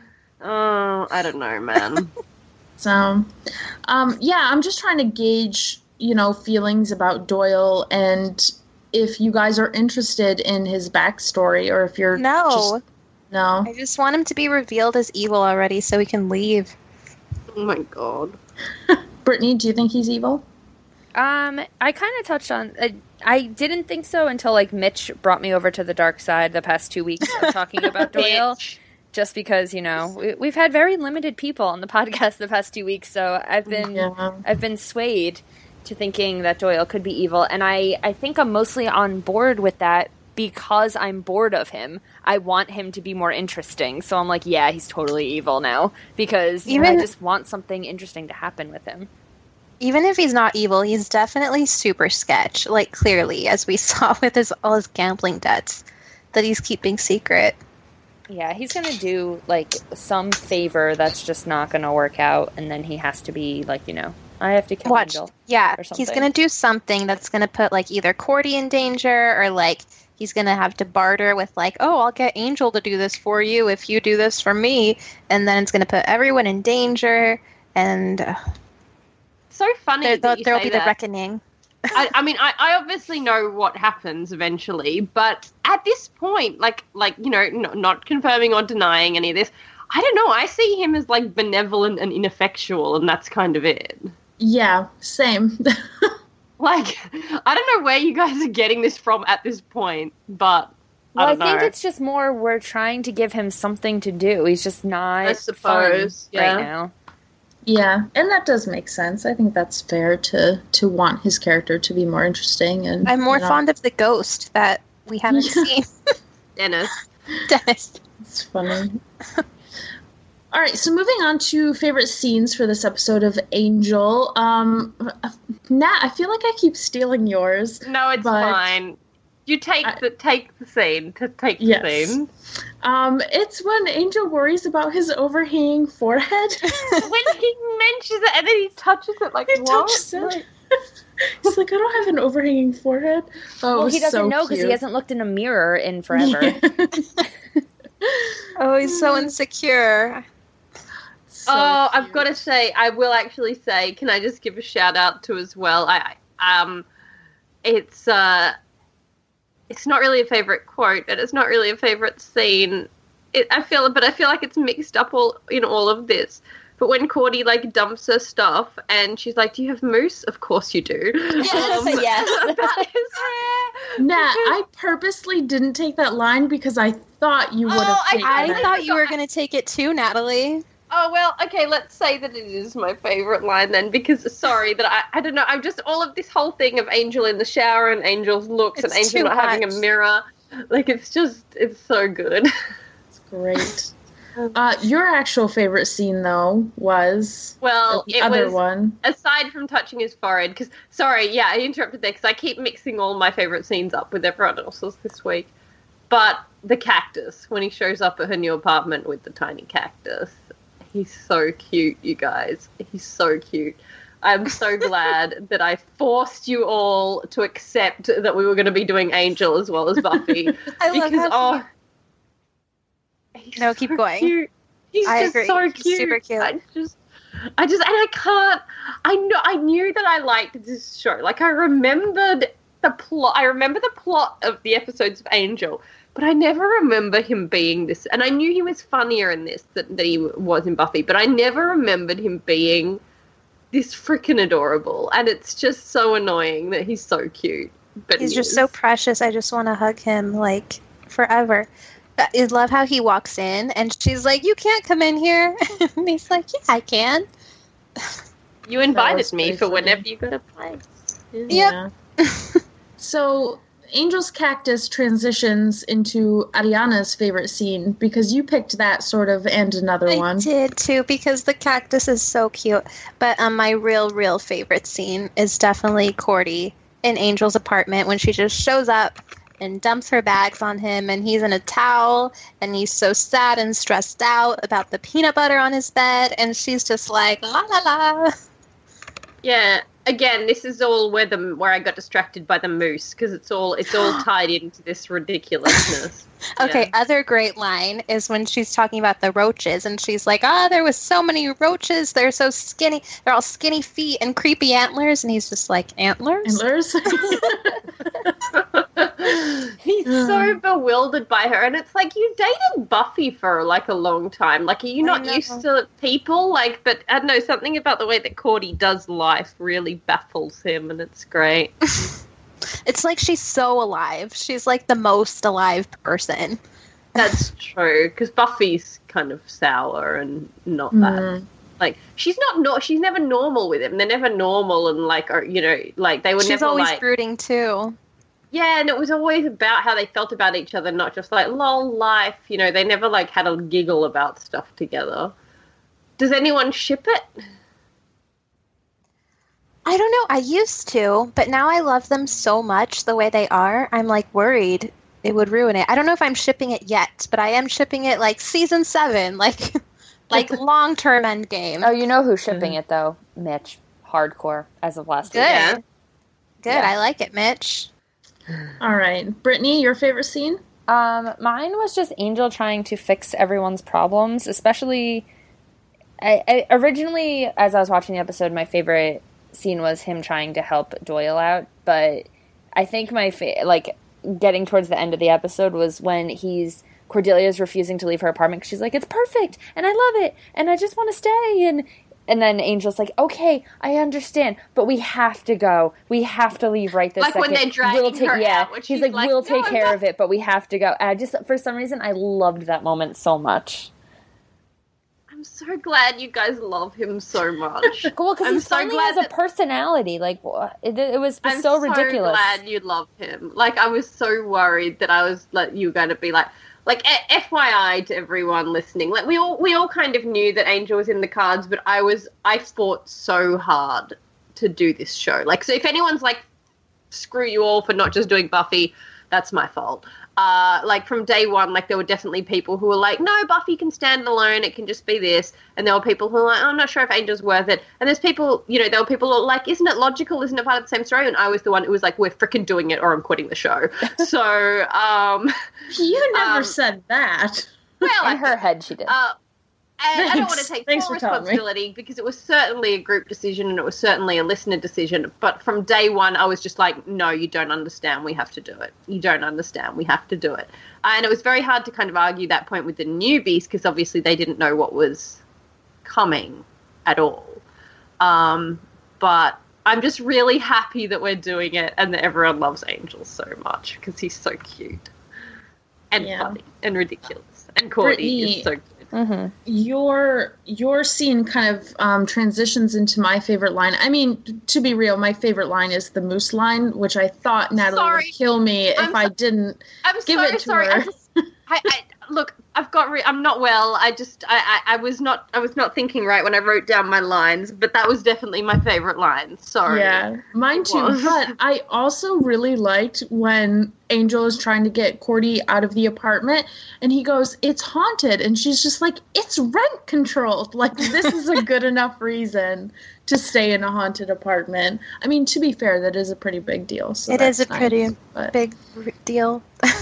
Oh, I don't know, man. So, um, yeah, I'm just trying to gauge, you know, feelings about Doyle and if you guys are interested in his backstory or if you're No, just, no. I just want him to be revealed as evil already, so we can leave. Oh my god. Brittany, do you think he's evil? Um, I kind of touched on. I, I didn't think so until like Mitch brought me over to the dark side the past two weeks of talking about Doyle. Just because you know we, we've had very limited people on the podcast the past two weeks, so I've been Yeah. I've been swayed to thinking that Doyle could be evil, and I I think I'm mostly on board with that because I'm bored of him. I want him to be more interesting, so I'm like, yeah, he's totally evil now because Even- I just want something interesting to happen with him. Even if he's not evil, he's definitely super sketch. Like clearly, as we saw with his all his gambling debts that he's keeping secret. Yeah, he's gonna do like some favor that's just not gonna work out, and then he has to be like, you know, I have to kill Watch, Angel. yeah, or he's something. gonna do something that's gonna put like either Cordy in danger or like he's gonna have to barter with like, oh, I'll get Angel to do this for you if you do this for me, and then it's gonna put everyone in danger, and uh, So funny there, that you there'll say be the that. reckoning. I, I mean, I, I obviously know what happens eventually, but at this point, like, like you know, no, not confirming or denying any of this, I don't know. I see him as like benevolent and ineffectual, and that's kind of it. Yeah, same. Like, I don't know where you guys are getting this from at this point, but Well, I I, don't think know. it's just more we're trying to give him something to do. He's just not I suppose, fun yeah. right now. Yeah, and that does make sense. I think that's fair to to want his character to be more interesting. And I'm more you know, fond of the ghost that we haven't Yeah. seen. Dennis. Dennis. It's funny. All right, so moving on to favorite scenes for this episode of Angel. Um, Nat, I feel like I keep stealing yours. No, it's But- fine. You take I- the take the scene. To take the Yes. scene. Um, it's when Angel worries about his overhanging forehead. When he mentions it and then he touches it, like He what? touches it. He's like, I don't have an overhanging forehead. Oh, it Well, was he doesn't so know because he cute. hasn't looked in a mirror in forever. Oh, he's so insecure. So oh, I've cute. got to say, I will actually say, can I just give a shout out to as well? I, I um, it's uh, it's not really a favorite quote, and it's not really a favorite scene. It, I feel, but I feel like it's mixed up all in all of this. But when Cordy like dumps her stuff, and she's like, "Do you have mousse?" Of course you do. Yes, yes. About his hair. Nat, I purposely didn't take that line because I thought you would have Oh, I- taken I it. thought you were going to take it too, Natalie. Oh, well, okay, let's say that it is my favourite line then, because, sorry, that I, I don't know, I'm just, all of this whole thing of Angel in the shower and Angel's looks It's and Angel too not having a much. mirror, like, it's just, it's so good. It's great. Uh, your actual favorite scene, though, was Well, the it other was, one. aside from touching his forehead, because, sorry, yeah, I interrupted there, because I keep mixing all my favourite scenes up with everyone else's this week, but the cactus, when he shows up at her new apartment with the tiny cactus. He's so cute, you guys. He's so cute. I'm so glad that I forced you all to accept that we were going to be doing Angel as well as Buffy. I love because, how oh, he's No, keep so going. Cute. He's I just agree. so He's cute. super cute. I just, I just, and I can't. I know. I knew that I liked this show. Like I remembered the plot. I remember the plot of the episodes of Angel, but I never remember him being this. And I knew he was funnier in this than, than he was in Buffy, but I never remembered him being this freaking adorable. And it's just so annoying that he's so cute. But he's he just is. so precious. I just want to hug him, like, forever. I love how he walks in, and she's like, you can't come in here. And he's like, yeah, I can. You invited was me pretty for funny. whenever you got a place. Yep. So, Angel's cactus transitions into Ariana's favorite scene because you picked that sort of and another I one. did too, because the cactus is so cute. But um, my real, real favorite scene is definitely Cordy in Angel's apartment when she just shows up and dumps her bags on him, and he's in a towel, and he's so sad and stressed out about the peanut butter on his bed, and she's just like, la la la. Yeah. Again, this is all where the where I got distracted by the moose because it's all it's all tied into this ridiculousness. Okay, Yeah. other great line is when she's talking about the roaches, and she's like, ah, there was so many roaches, they're so skinny, they're all skinny feet and creepy antlers, and he's just like, antlers? Antlers? He's so bewildered by her, and it's like, you dated Buffy for like a long time. Like, are you I not know. used to people? Like, but I don't know, something about the way that Cordy does life really baffles him, and it's great. It's like she's so alive. She's like the most alive person. That's true, because Buffy's kind of sour and not that. Mm. Like, she's not, no, she's never normal with him. They're never normal and, like, or, you know, like, they were She's never, always like... brooding too. Yeah, and it was always about how they felt about each other, not just, like, lol, life. You know, they never, like, had a giggle about stuff together. Does anyone ship it? I don't know. I used to, but now I love them so much the way they are. I'm, like, worried it would ruin it. I don't know if I'm shipping it yet, but I am shipping it, like, season seven, like... Like, long-term end game. Oh, you know who's shipping it, though? Mitch. Hardcore, as of last Good. week. Yeah. Good. Yeah. I like it, Mitch. All right. Brittany, your favorite scene? Um, mine was just Angel trying to fix everyone's problems, especially... I, I, originally, as I was watching the episode, my favorite scene was him trying to help Doyle out, but I think my, fa- like, getting towards the end of the episode was when he's... Cordelia's refusing to leave her apartment because she's like, it's perfect, and I love it, and I just want to stay, and and then Angel's like, okay, I understand, but we have to go. We have to leave right this Like second. when they're dragging we'll take, her yeah. out, when He's she's like, like, we'll "No, take I'm care not-" of it, but we have to go. And I just, for some reason, I loved that moment so much. I'm so glad you guys love him so much. Cool, because I'm he so finally glad has a that- personality. Like, wha- it, it was I'm so ridiculous. glad you love him. Like, I was so worried that I was like, you were going to be like, like a- F Y I to everyone listening. Like, we all we all kind of knew that Angel was in the cards, but I was I fought so hard to do this show. Like, so if anyone's like, screw you all for not just doing Buffy, that's my fault. Uh, like, from day one, like, there were definitely people who were like, no, Buffy can stand alone, it can just be this. And there were people who were like, oh, I'm not sure if Angel's worth it. And there's people, you know, there were people who were like, isn't it logical? Isn't it part of the same story? And I was the one who was like, we're freaking doing it or I'm quitting the show. So, um... You never Um, said that. well, In her head, she did. Uh, and I don't Thanks. want to take Thanks full for telling me. responsibility because it was certainly a group decision and it was certainly a listener decision. But from day one, I was just like, no, you don't understand. We have to do it. You don't understand. We have to do it. And it was very hard to kind of argue that point with the newbies because obviously they didn't know what was coming at all. Um, but I'm just really happy that we're doing it and that everyone loves Angel so much because he's so cute and Yeah. funny and ridiculous. And Cordy Brittany, is so good. Mm-hmm. Your your scene kind of um, transitions into my favorite line. I mean, to be real, my favorite line is the moose line, which I thought Natalie Sorry. would kill me if I'm I so- didn't I'm give so it to sorry. her. I just, I, I look. I've got. Re- I'm not well. I just. I, I. I was not. I was not thinking right when I wrote down my lines. But that was definitely my favorite line. Sorry. Yeah, mine It too. was. But I also really liked when Angel is trying to get Cordy out of the apartment, and he goes, "It's haunted," and she's just like, "It's rent controlled." Like, this is a good enough reason to stay in a haunted apartment. I mean, to be fair, that is a pretty big deal. So It is that's a pretty nice, but- big r- deal.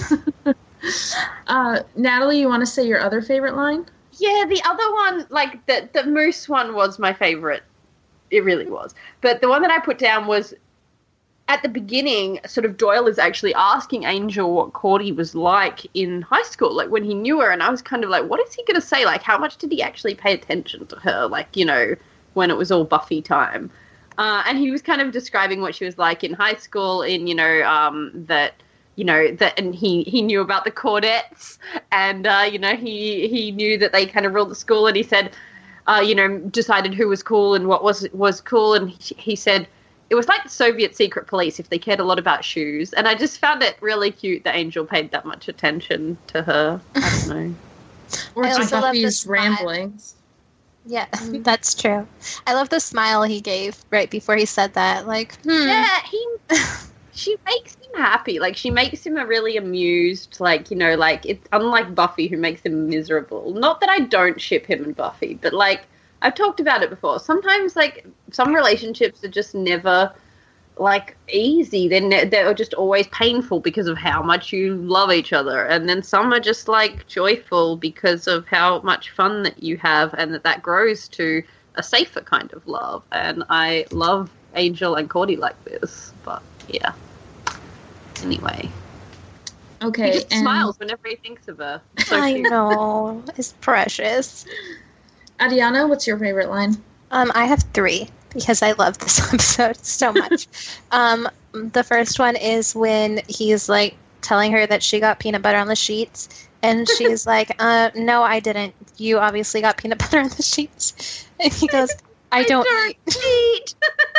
Uh, Natalie, you want to say your other favorite line? Yeah. The other one, like the the moose one, was my favorite. It really was. But the one that I put down was at the beginning, sort of Doyle is actually asking Angel what Cordy was like in high school, like when he knew her, and I was kind of like, what is he going to say? Like, how much did he actually pay attention to her? Like, you know, when it was all Buffy time. Uh, and he was kind of describing what she was like in high school, in, you know, um, that, you know, that, and he, he knew about the Cordettes, and, uh, you know, he, he knew that they kind of ruled the school, and he said, uh, you know, decided who was cool and what was, was cool, and he, he said, it was like the Soviet secret police if they cared a lot about shoes. And I just found it really cute that Angel paid that much attention to her. I don't know. Or I to also love the Buffy's smile. ramblings. Yeah, that's true. I love the smile he gave right before he said that. Like, hmm. Yeah, he... She makes him happy. Like, she makes him a really amused, like, you know, like, it's unlike Buffy, who makes him miserable. Not that I don't ship him and Buffy, but, like, I've talked about it before. Sometimes, like, some relationships are just never, like, easy. They're, ne- they're just always painful because of how much you love each other. And then some are just, like, joyful because of how much fun that you have, and that that grows to a safer kind of love. And I love Angel and Cordy like this. But, yeah. Anyway. Okay. He just and smiles whenever he thinks of her. So I cute. know. It's precious. Adiana, what's your favorite line? Um, I have three because I love this episode so much. um, the first one is when he's like telling her that she got peanut butter on the sheets, and she's like, "Uh, no, I didn't. You obviously got peanut butter on the sheets." And he goes, "I, I don't, don't eat." eat.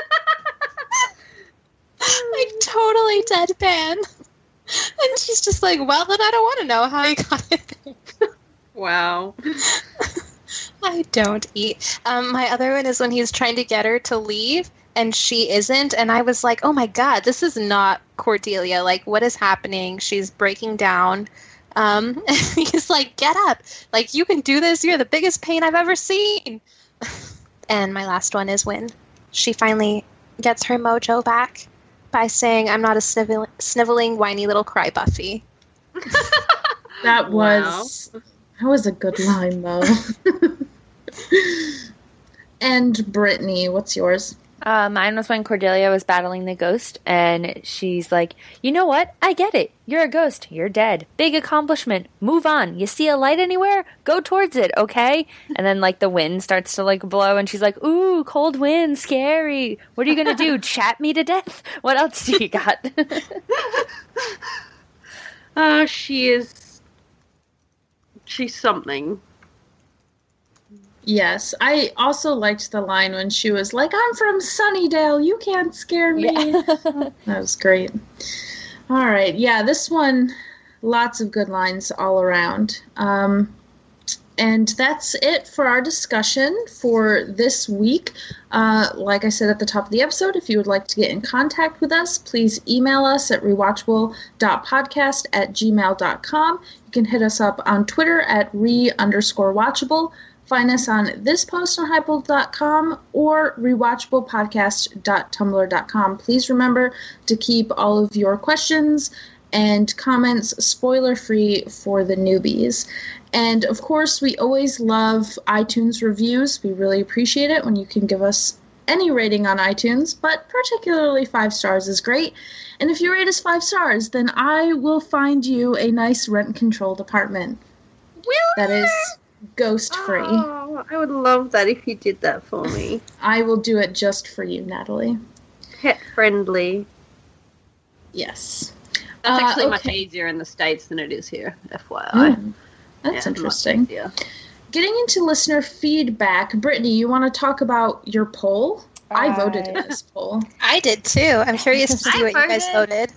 Like totally deadpan. And she's just like, "Well, then I don't want to know how you got it." Wow. I don't eat. Um, my other one is when he's trying to get her to leave, and she isn't. And I was like, oh my God, this is not Cordelia. Like, what is happening? She's breaking down. Um, and he's like, get up. Like, you can do this. You're the biggest pain I've ever seen. And my last one is when she finally gets her mojo back by saying, I'm not a snivel- sniveling, whiny little cry Buffy. That was... Wow. That was a good line, though. And Brittany, what's yours? Uh, mine was when Cordelia was battling the ghost, and she's like, you know what? I get it. You're a ghost. You're dead. Big accomplishment. Move on. You see a light anywhere? Go towards it, okay? And then, like, the wind starts to, like, blow, and she's like, ooh, cold wind, scary. What are you going to do? Chat me to death? What else do you got? Oh, uh, she is... She's something. Yes. I also liked the line when she was like, I'm from Sunnydale. You can't scare me. Yeah. That was great. All right. Yeah, this one, lots of good lines all around. Um, and that's it for our discussion for this week. Uh, like I said at the top of the episode, if you would like to get in contact with us, please email us at rewatchable dot podcast at gmail dot com. You can hit us up on Twitter at re underscore watchable. Find us on this post on hypable dot com or rewatchable podcast dot tumblr dot com. Please remember to keep all of your questions and comments spoiler-free for the newbies. And, of course, we always love iTunes reviews. We really appreciate it when you can give us any rating on iTunes, but particularly five stars is great. And if you rate us five stars, then I will find you a nice rent-controlled apartment. Really? That is ghost-free. Oh, I would love that if you did that for me. I will do it just for you, Natalie. Pet-friendly. Yes. That's actually uh, okay. much easier in the States than it is here, F Y I. Mm, that's yeah, interesting. Getting into listener feedback, Brittany, you want to talk about your poll? I, I voted in this poll. I did too. I'm curious to see what you guys voted.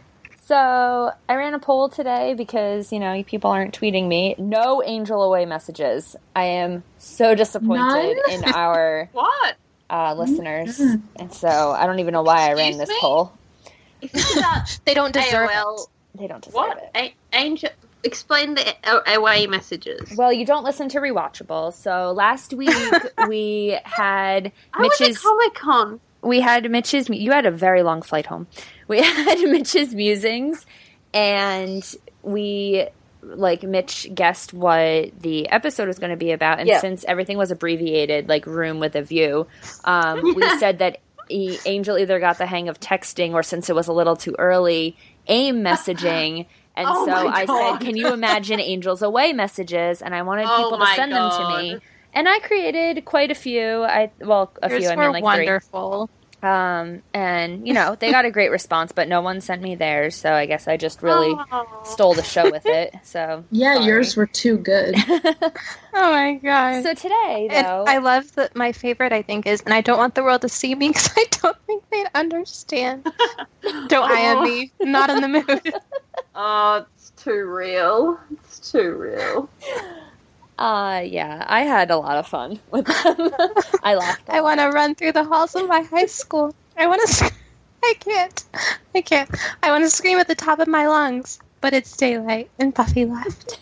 So I ran a poll today because, you know, you people aren't tweeting me. No Angel Away messages. I am so disappointed None? in our what? Uh, listeners. Mm-hmm. And so I don't even know why I ran Excuse this me? poll. They don't deserve A O L. it. They don't deserve what? it. A- Angel, explain the a- away messages. Well, you don't listen to Rewatchable. So last week we had I Mitch's... was at Comic-Con. We had Mitch's... You had a very long flight home. We had Mitch's musings, and we... Like, Mitch guessed what the episode was going to be about, and yeah. since everything was abbreviated, like Room with a View, um, we said that he, Angel either got the hang of texting or, since it was a little too early, AIM messaging. And Oh so my I God. said, can you imagine Angels Away messages? And I wanted Oh people to my send them God. to me. And I created quite a few. I Well, a Yours few, I were mean like wonderful. three. Um, and, you know, they got a great response, but no one sent me theirs. So I guess I just really Oh. stole the show with it. So Yeah, sorry. yours were too good. Oh my god. So today, And though, I love that my favorite, I think, is, and I don't want the world to see me because I don't think they'd understand. Don't I am me. Not in the mood. Oh, it's too real. It's too real. uh, yeah, I had a lot of fun with them. I laughed. a I lot. want to run through the halls of my high school. I want to. Sc- I can't. I can't. I want to scream at the top of my lungs, but it's daylight and Buffy left.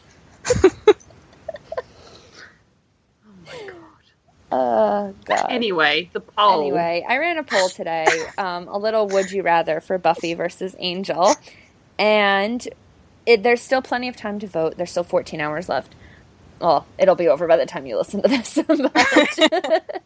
Oh, God. Anyway, the poll. Anyway, I ran a poll today, um, a little would you rather for Buffy versus Angel, and it, there's still plenty of time to vote. There's still fourteen hours left. Well, it'll be over by the time you listen to this, but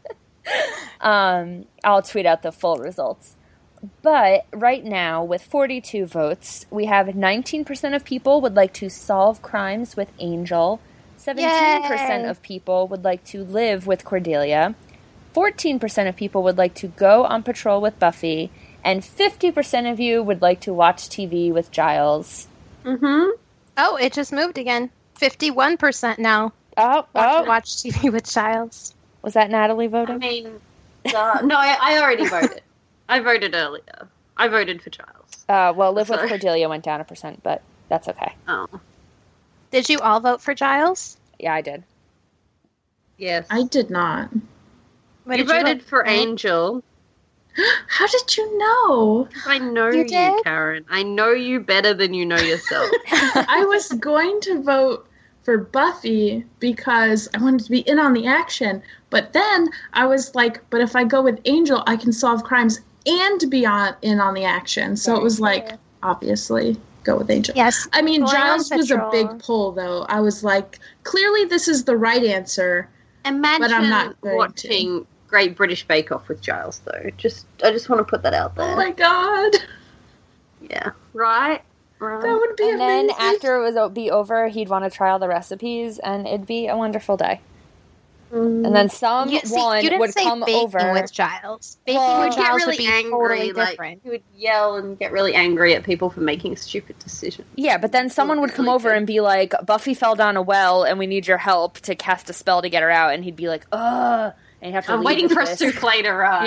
um, I'll tweet out the full results. But right now, with forty-two votes, we have nineteen percent of people would like to solve crimes with Angel, seventeen percent Yay. of people would like to live with Cordelia, fourteen percent of people would like to go on patrol with Buffy, and fifty percent of you would like to watch T V with Giles. Mm-hmm. Oh, it just moved again. Fifty-one percent now. Oh, Want oh, to watch T V with Giles. was that Natalie I voting? mean, uh, no, I, I already voted. I voted earlier. I voted for Giles. Uh, well, live with Sorry. Cordelia went down a percent, but that's okay. Oh, Did you all vote for Giles? Yeah, I did. yes. I did not. What you did voted vote for Angel. How did you know? I know You you, did? Karen. I know you better than you know yourself. I was going to vote for Buffy because I wanted to be in on the action. But then I was like, but if I go with Angel, I can solve crimes and be on, in on the action. So it was like, obviously, go with Angel. Yes. I mean, Going on Giles was a patrol. big pull, though. I was like, clearly this is the right answer. Imagine But I'm not going watching Great British Bake Off with Giles, though. Just, I just want to put that out there. Oh my god. Yeah. Right? Right. That would be And then amazing. after it was be over, he'd want to try all the recipes, and it'd be a wonderful day. Mm. And then someone You, see, you didn't would say come baking over. with Giles. Baking Well, with He'd get Giles really would be angry, totally like different. he would yell and get really angry at people for making stupid decisions. Yeah, but then someone would come Really over good. and be like, Buffy fell down a well, and we need your help to cast a spell to get her out. And he'd be like, ugh. And you'd have to I'm leave waiting with for a this. souffle to rise.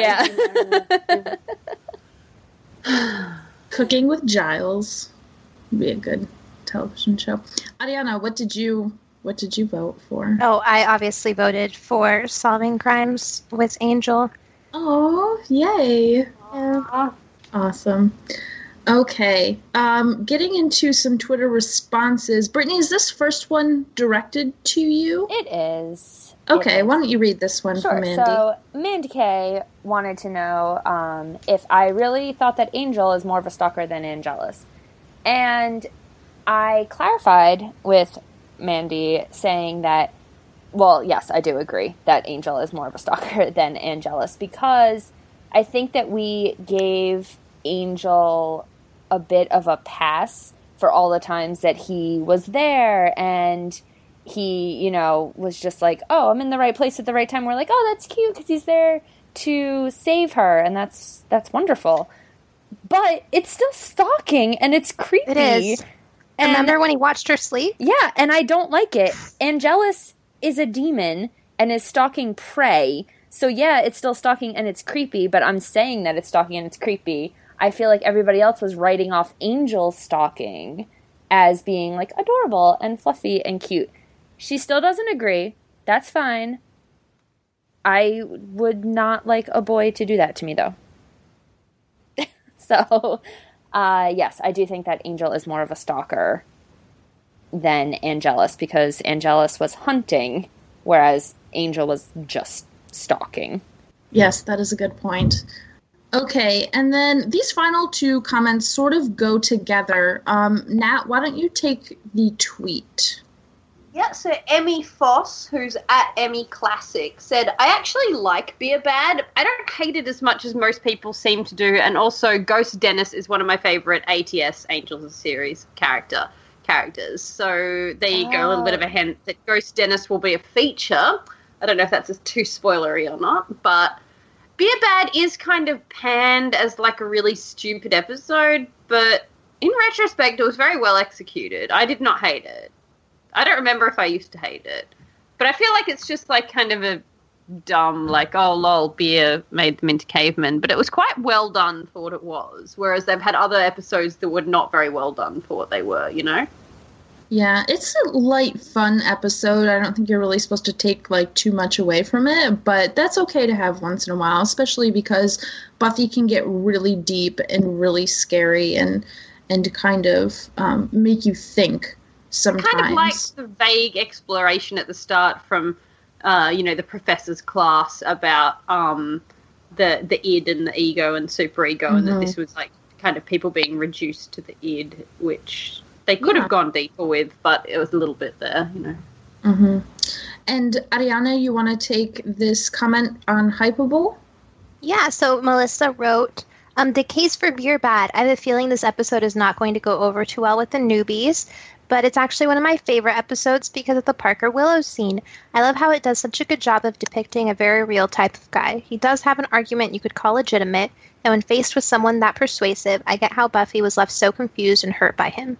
Yeah. Cooking with Giles would be a good television show. Ariana, what did you what did you vote for? Oh, I obviously voted for solving crimes with Angel. Oh, yay. Aw. Awesome. Okay. Um, getting into some Twitter responses. Brittany, is this first one directed to you? It is. Okay, It is. why don't you read this one Sure. for Mandy? So Mandy K wanted to know um, if I really thought that Angel is more of a stalker than Angelus. And I clarified with Mandy saying that, well, yes, I do agree that Angel is more of a stalker than Angelus, because I think that we gave Angel a bit of a pass for all the times that he was there and he, you know, was just like, oh, I'm in the right place at the right time. We're like, oh, that's cute because he's there to save her, and that's that's wonderful. But it's still stalking, and it's creepy. It is. And Remember when he watched her sleep? yeah, and I don't like it. Angelus is a demon and is stalking prey. So yeah, it's still stalking and it's creepy, but I'm saying that it's stalking and it's creepy. I feel like everybody else was writing off Angel stalking as being like adorable and fluffy and cute. She still doesn't agree. That's fine. I would not like a boy to do that to me, though. So, uh, yes, I do think that Angel is more of a stalker than Angelus, because Angelus was hunting, whereas Angel was just stalking. Yes, that is a good point. Okay, and then these final two comments sort of go together. Um, Nat, why don't you take the tweet? Yeah, so Emmy Foss, who's at Emmy Classic, said, I actually like Beer Bad. I don't hate it as much as most people seem to do, and also Ghost Dennis is one of my favourite A T S Angels of Series character characters. So there you oh. go, a little bit of a hint that Ghost Dennis will be a feature. I don't know if that's too spoilery or not, but Beer Bad is kind of panned as like a really stupid episode, but in retrospect, it was very well executed. I did not hate it. I don't remember if I used to hate it. But I feel like it's just like kind of a dumb, like, oh, lol, beer made them into cavemen. But it was quite well done for what it was. Whereas they've had other episodes that were not very well done for what they were, you know? Yeah, it's a light, fun episode. I don't think you're really supposed to take, like, too much away from it. But that's okay to have once in a while, especially because Buffy can get really deep and really scary and, and kind of um, make you think. Sometimes. Kind of like the vague exploration at the start from, uh, you know, the professor's class about um, the the id and the ego and superego, mm-hmm. and that this was like kind of people being reduced to the id, which they could yeah. have gone deeper with, but it was a little bit there, you know. Mm-hmm. And Ariana, you want to take this comment on Hypable? Yeah. So Melissa wrote. Um, the case for Beer Bad. I have a feeling this episode is not going to go over too well with the newbies, but it's actually one of my favorite episodes because of the Parker Willows scene. I love how it does such a good job of depicting a very real type of guy. He does have an argument you could call legitimate, and when faced with someone that persuasive, I get how Buffy was left so confused and hurt by him.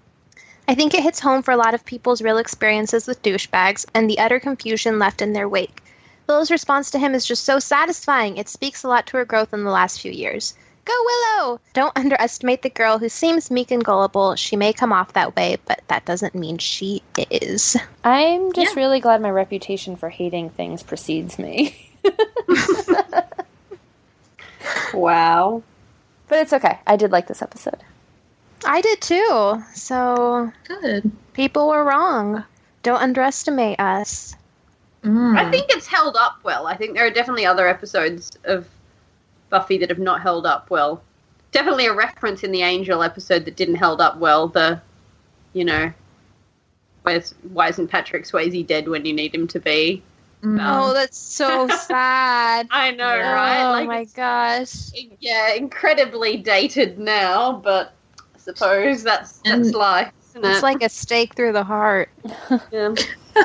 I think it hits home for a lot of people's real experiences with douchebags and the utter confusion left in their wake. Willow's response to him is just so satisfying. It speaks a lot to her growth in the last few years. Go Willow! Don't underestimate the girl who seems meek and gullible. She may come off that way, but that doesn't mean she is. I'm just yeah. really glad my reputation for hating things precedes me. Wow. But it's okay. I did like this episode. I did too. So good. People were wrong. Don't underestimate us. Mm. I think it's held up well. I think there are definitely other episodes of Buffy that have not held up well. Definitely a reference in the Angel episode that didn't held up well. The, you know, where's, why isn't Patrick Swayze dead when you need him to be? Mm. Um, oh, that's so sad. I know, yeah. right? Oh like, my gosh. Yeah, incredibly dated now, but I suppose that's that's and life, isn't it? It's like a stake through the heart. Yeah.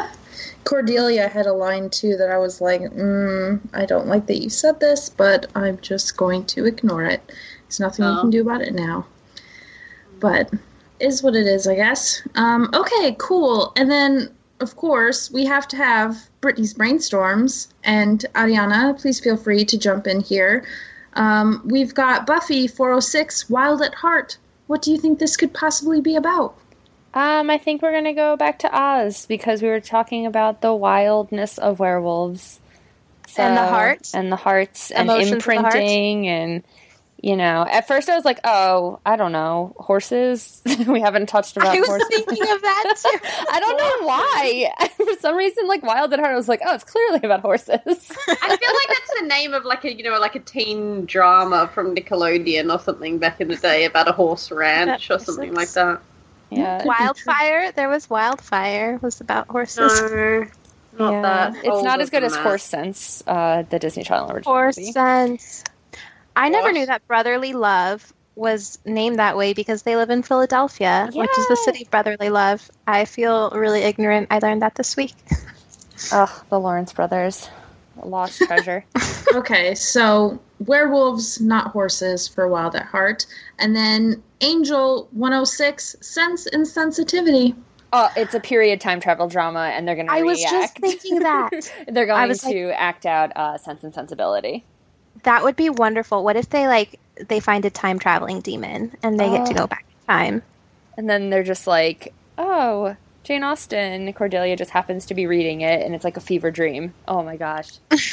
Cordelia had a line, too, that I was like, mm, I don't like that you said this, but I'm just going to ignore it. There's nothing oh. you can do about it now. But is what it is, I guess. Um, okay, cool. And then, of course, we have to have Brittany's Brainstorms. And Ariana, please feel free to jump in here. Um, we've got Buffy four oh six, Wild at Heart. What do you think this could possibly be about? Um, I think we're going to go back to Oz because we were talking about the wildness of werewolves. So, and the hearts. And the hearts and Emotions imprinting and, you know, at first I was like, oh, I don't know, horses? We haven't touched about I was horses. thinking of that too. I don't know why. For some reason, like, Wild at Heart, I was like, oh, it's clearly about horses. I feel like that's the name of, like, a, you know, like a teen drama from Nickelodeon or something back in the day about a horse ranch that or something like that. Yeah. Wildfire. There was Wildfire. It was about horses. No, not yeah. that. It's not as good as Horse Sense, uh, the Disney Channel original Horse movie. Sense. I what? never knew that Brotherly Love was named that way because they live in Philadelphia, yeah. which is the city of brotherly love. I feel really ignorant. I learned that this week. Ugh, the Lawrence brothers. A lost treasure. Okay, so werewolves, not horses for Wild at Heart. And then Angel one oh six, Sense and Sensitivity. Oh, it's a period time travel drama, and they're going to I react. was just thinking that. They're going to like, act out uh, Sense and Sensibility. That would be wonderful. What if they, like, they find a time traveling demon, and they oh. get to go back in time? And then they're just like, oh, Jane Austen. Cordelia just happens to be reading it, and it's like a fever dream. Oh, my gosh.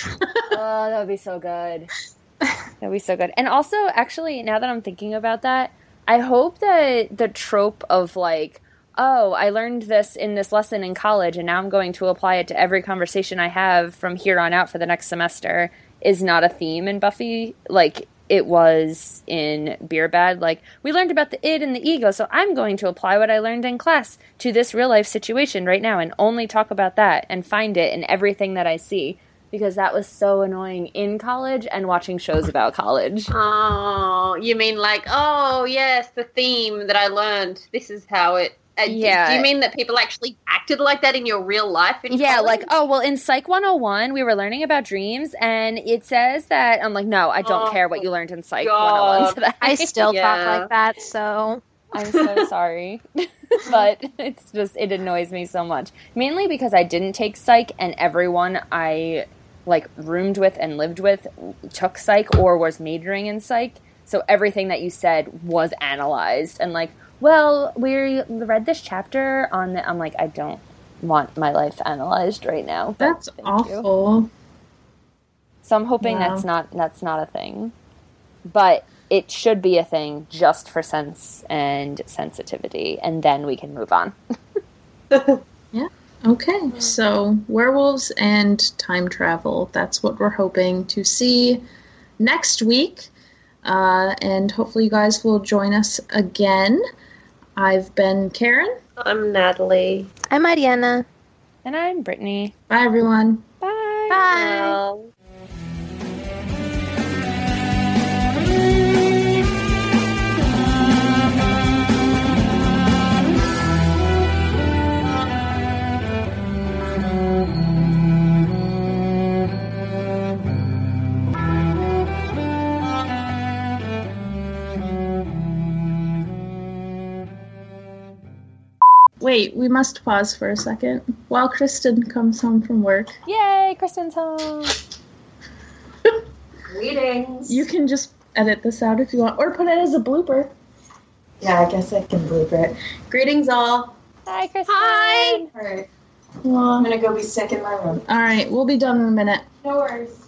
Oh, that would be so good. That would be so good. And also, actually, now that I'm thinking about that, I hope that the trope of, like, oh, I learned this in this lesson in college, and now I'm going to apply it to every conversation I have from here on out for the next semester is not a theme in Buffy. Like, it was in Beer Bad. Like, we learned about the id and the ego, so I'm going to apply what I learned in class to this real-life situation right now and only talk about that and find it in everything that I see. Because that was so annoying in college and watching shows about college. Oh, you mean like, oh, yes, the theme that I learned. This is how it... Uh, yeah. Do you mean that people actually acted like that in your real life in Yeah, college? like, oh, well, in Psych one oh one, we were learning about dreams, and it says that... I'm like, no, I don't oh, care what you learned in Psych God. one oh one today. I still yeah. talk like that, so... I'm so sorry. But it's just, it annoys me so much. Mainly because I didn't take Psych, and everyone I... like, roomed with and lived with took Psych or was majoring in Psych. So everything that you said was analyzed. And, like, well, we read this chapter on the... I'm like, I don't want my life analyzed right now. That's awful. You. So I'm hoping wow. that's not that's not a thing. But it should be a thing just for sense and sensitivity. And then we can move on. Yeah. Okay, so werewolves and time travel. That's what we're hoping to see next week. Uh, and hopefully you guys will join us again. I've been Karen. I'm Natalie. I'm Ariana. And I'm Brittany. Bye, everyone. Bye. Bye. Bye. Wait, we must pause for a second while Kristen comes home from work. Yay, Kristen's home. Greetings. You can just edit this out if you want, or put it as a blooper. Yeah, I guess I can blooper it. Greetings, all. Hi, Kristen. Hi. All right. Well, I'm going to go be sick in my room. All right, we'll be done in a minute. No worries.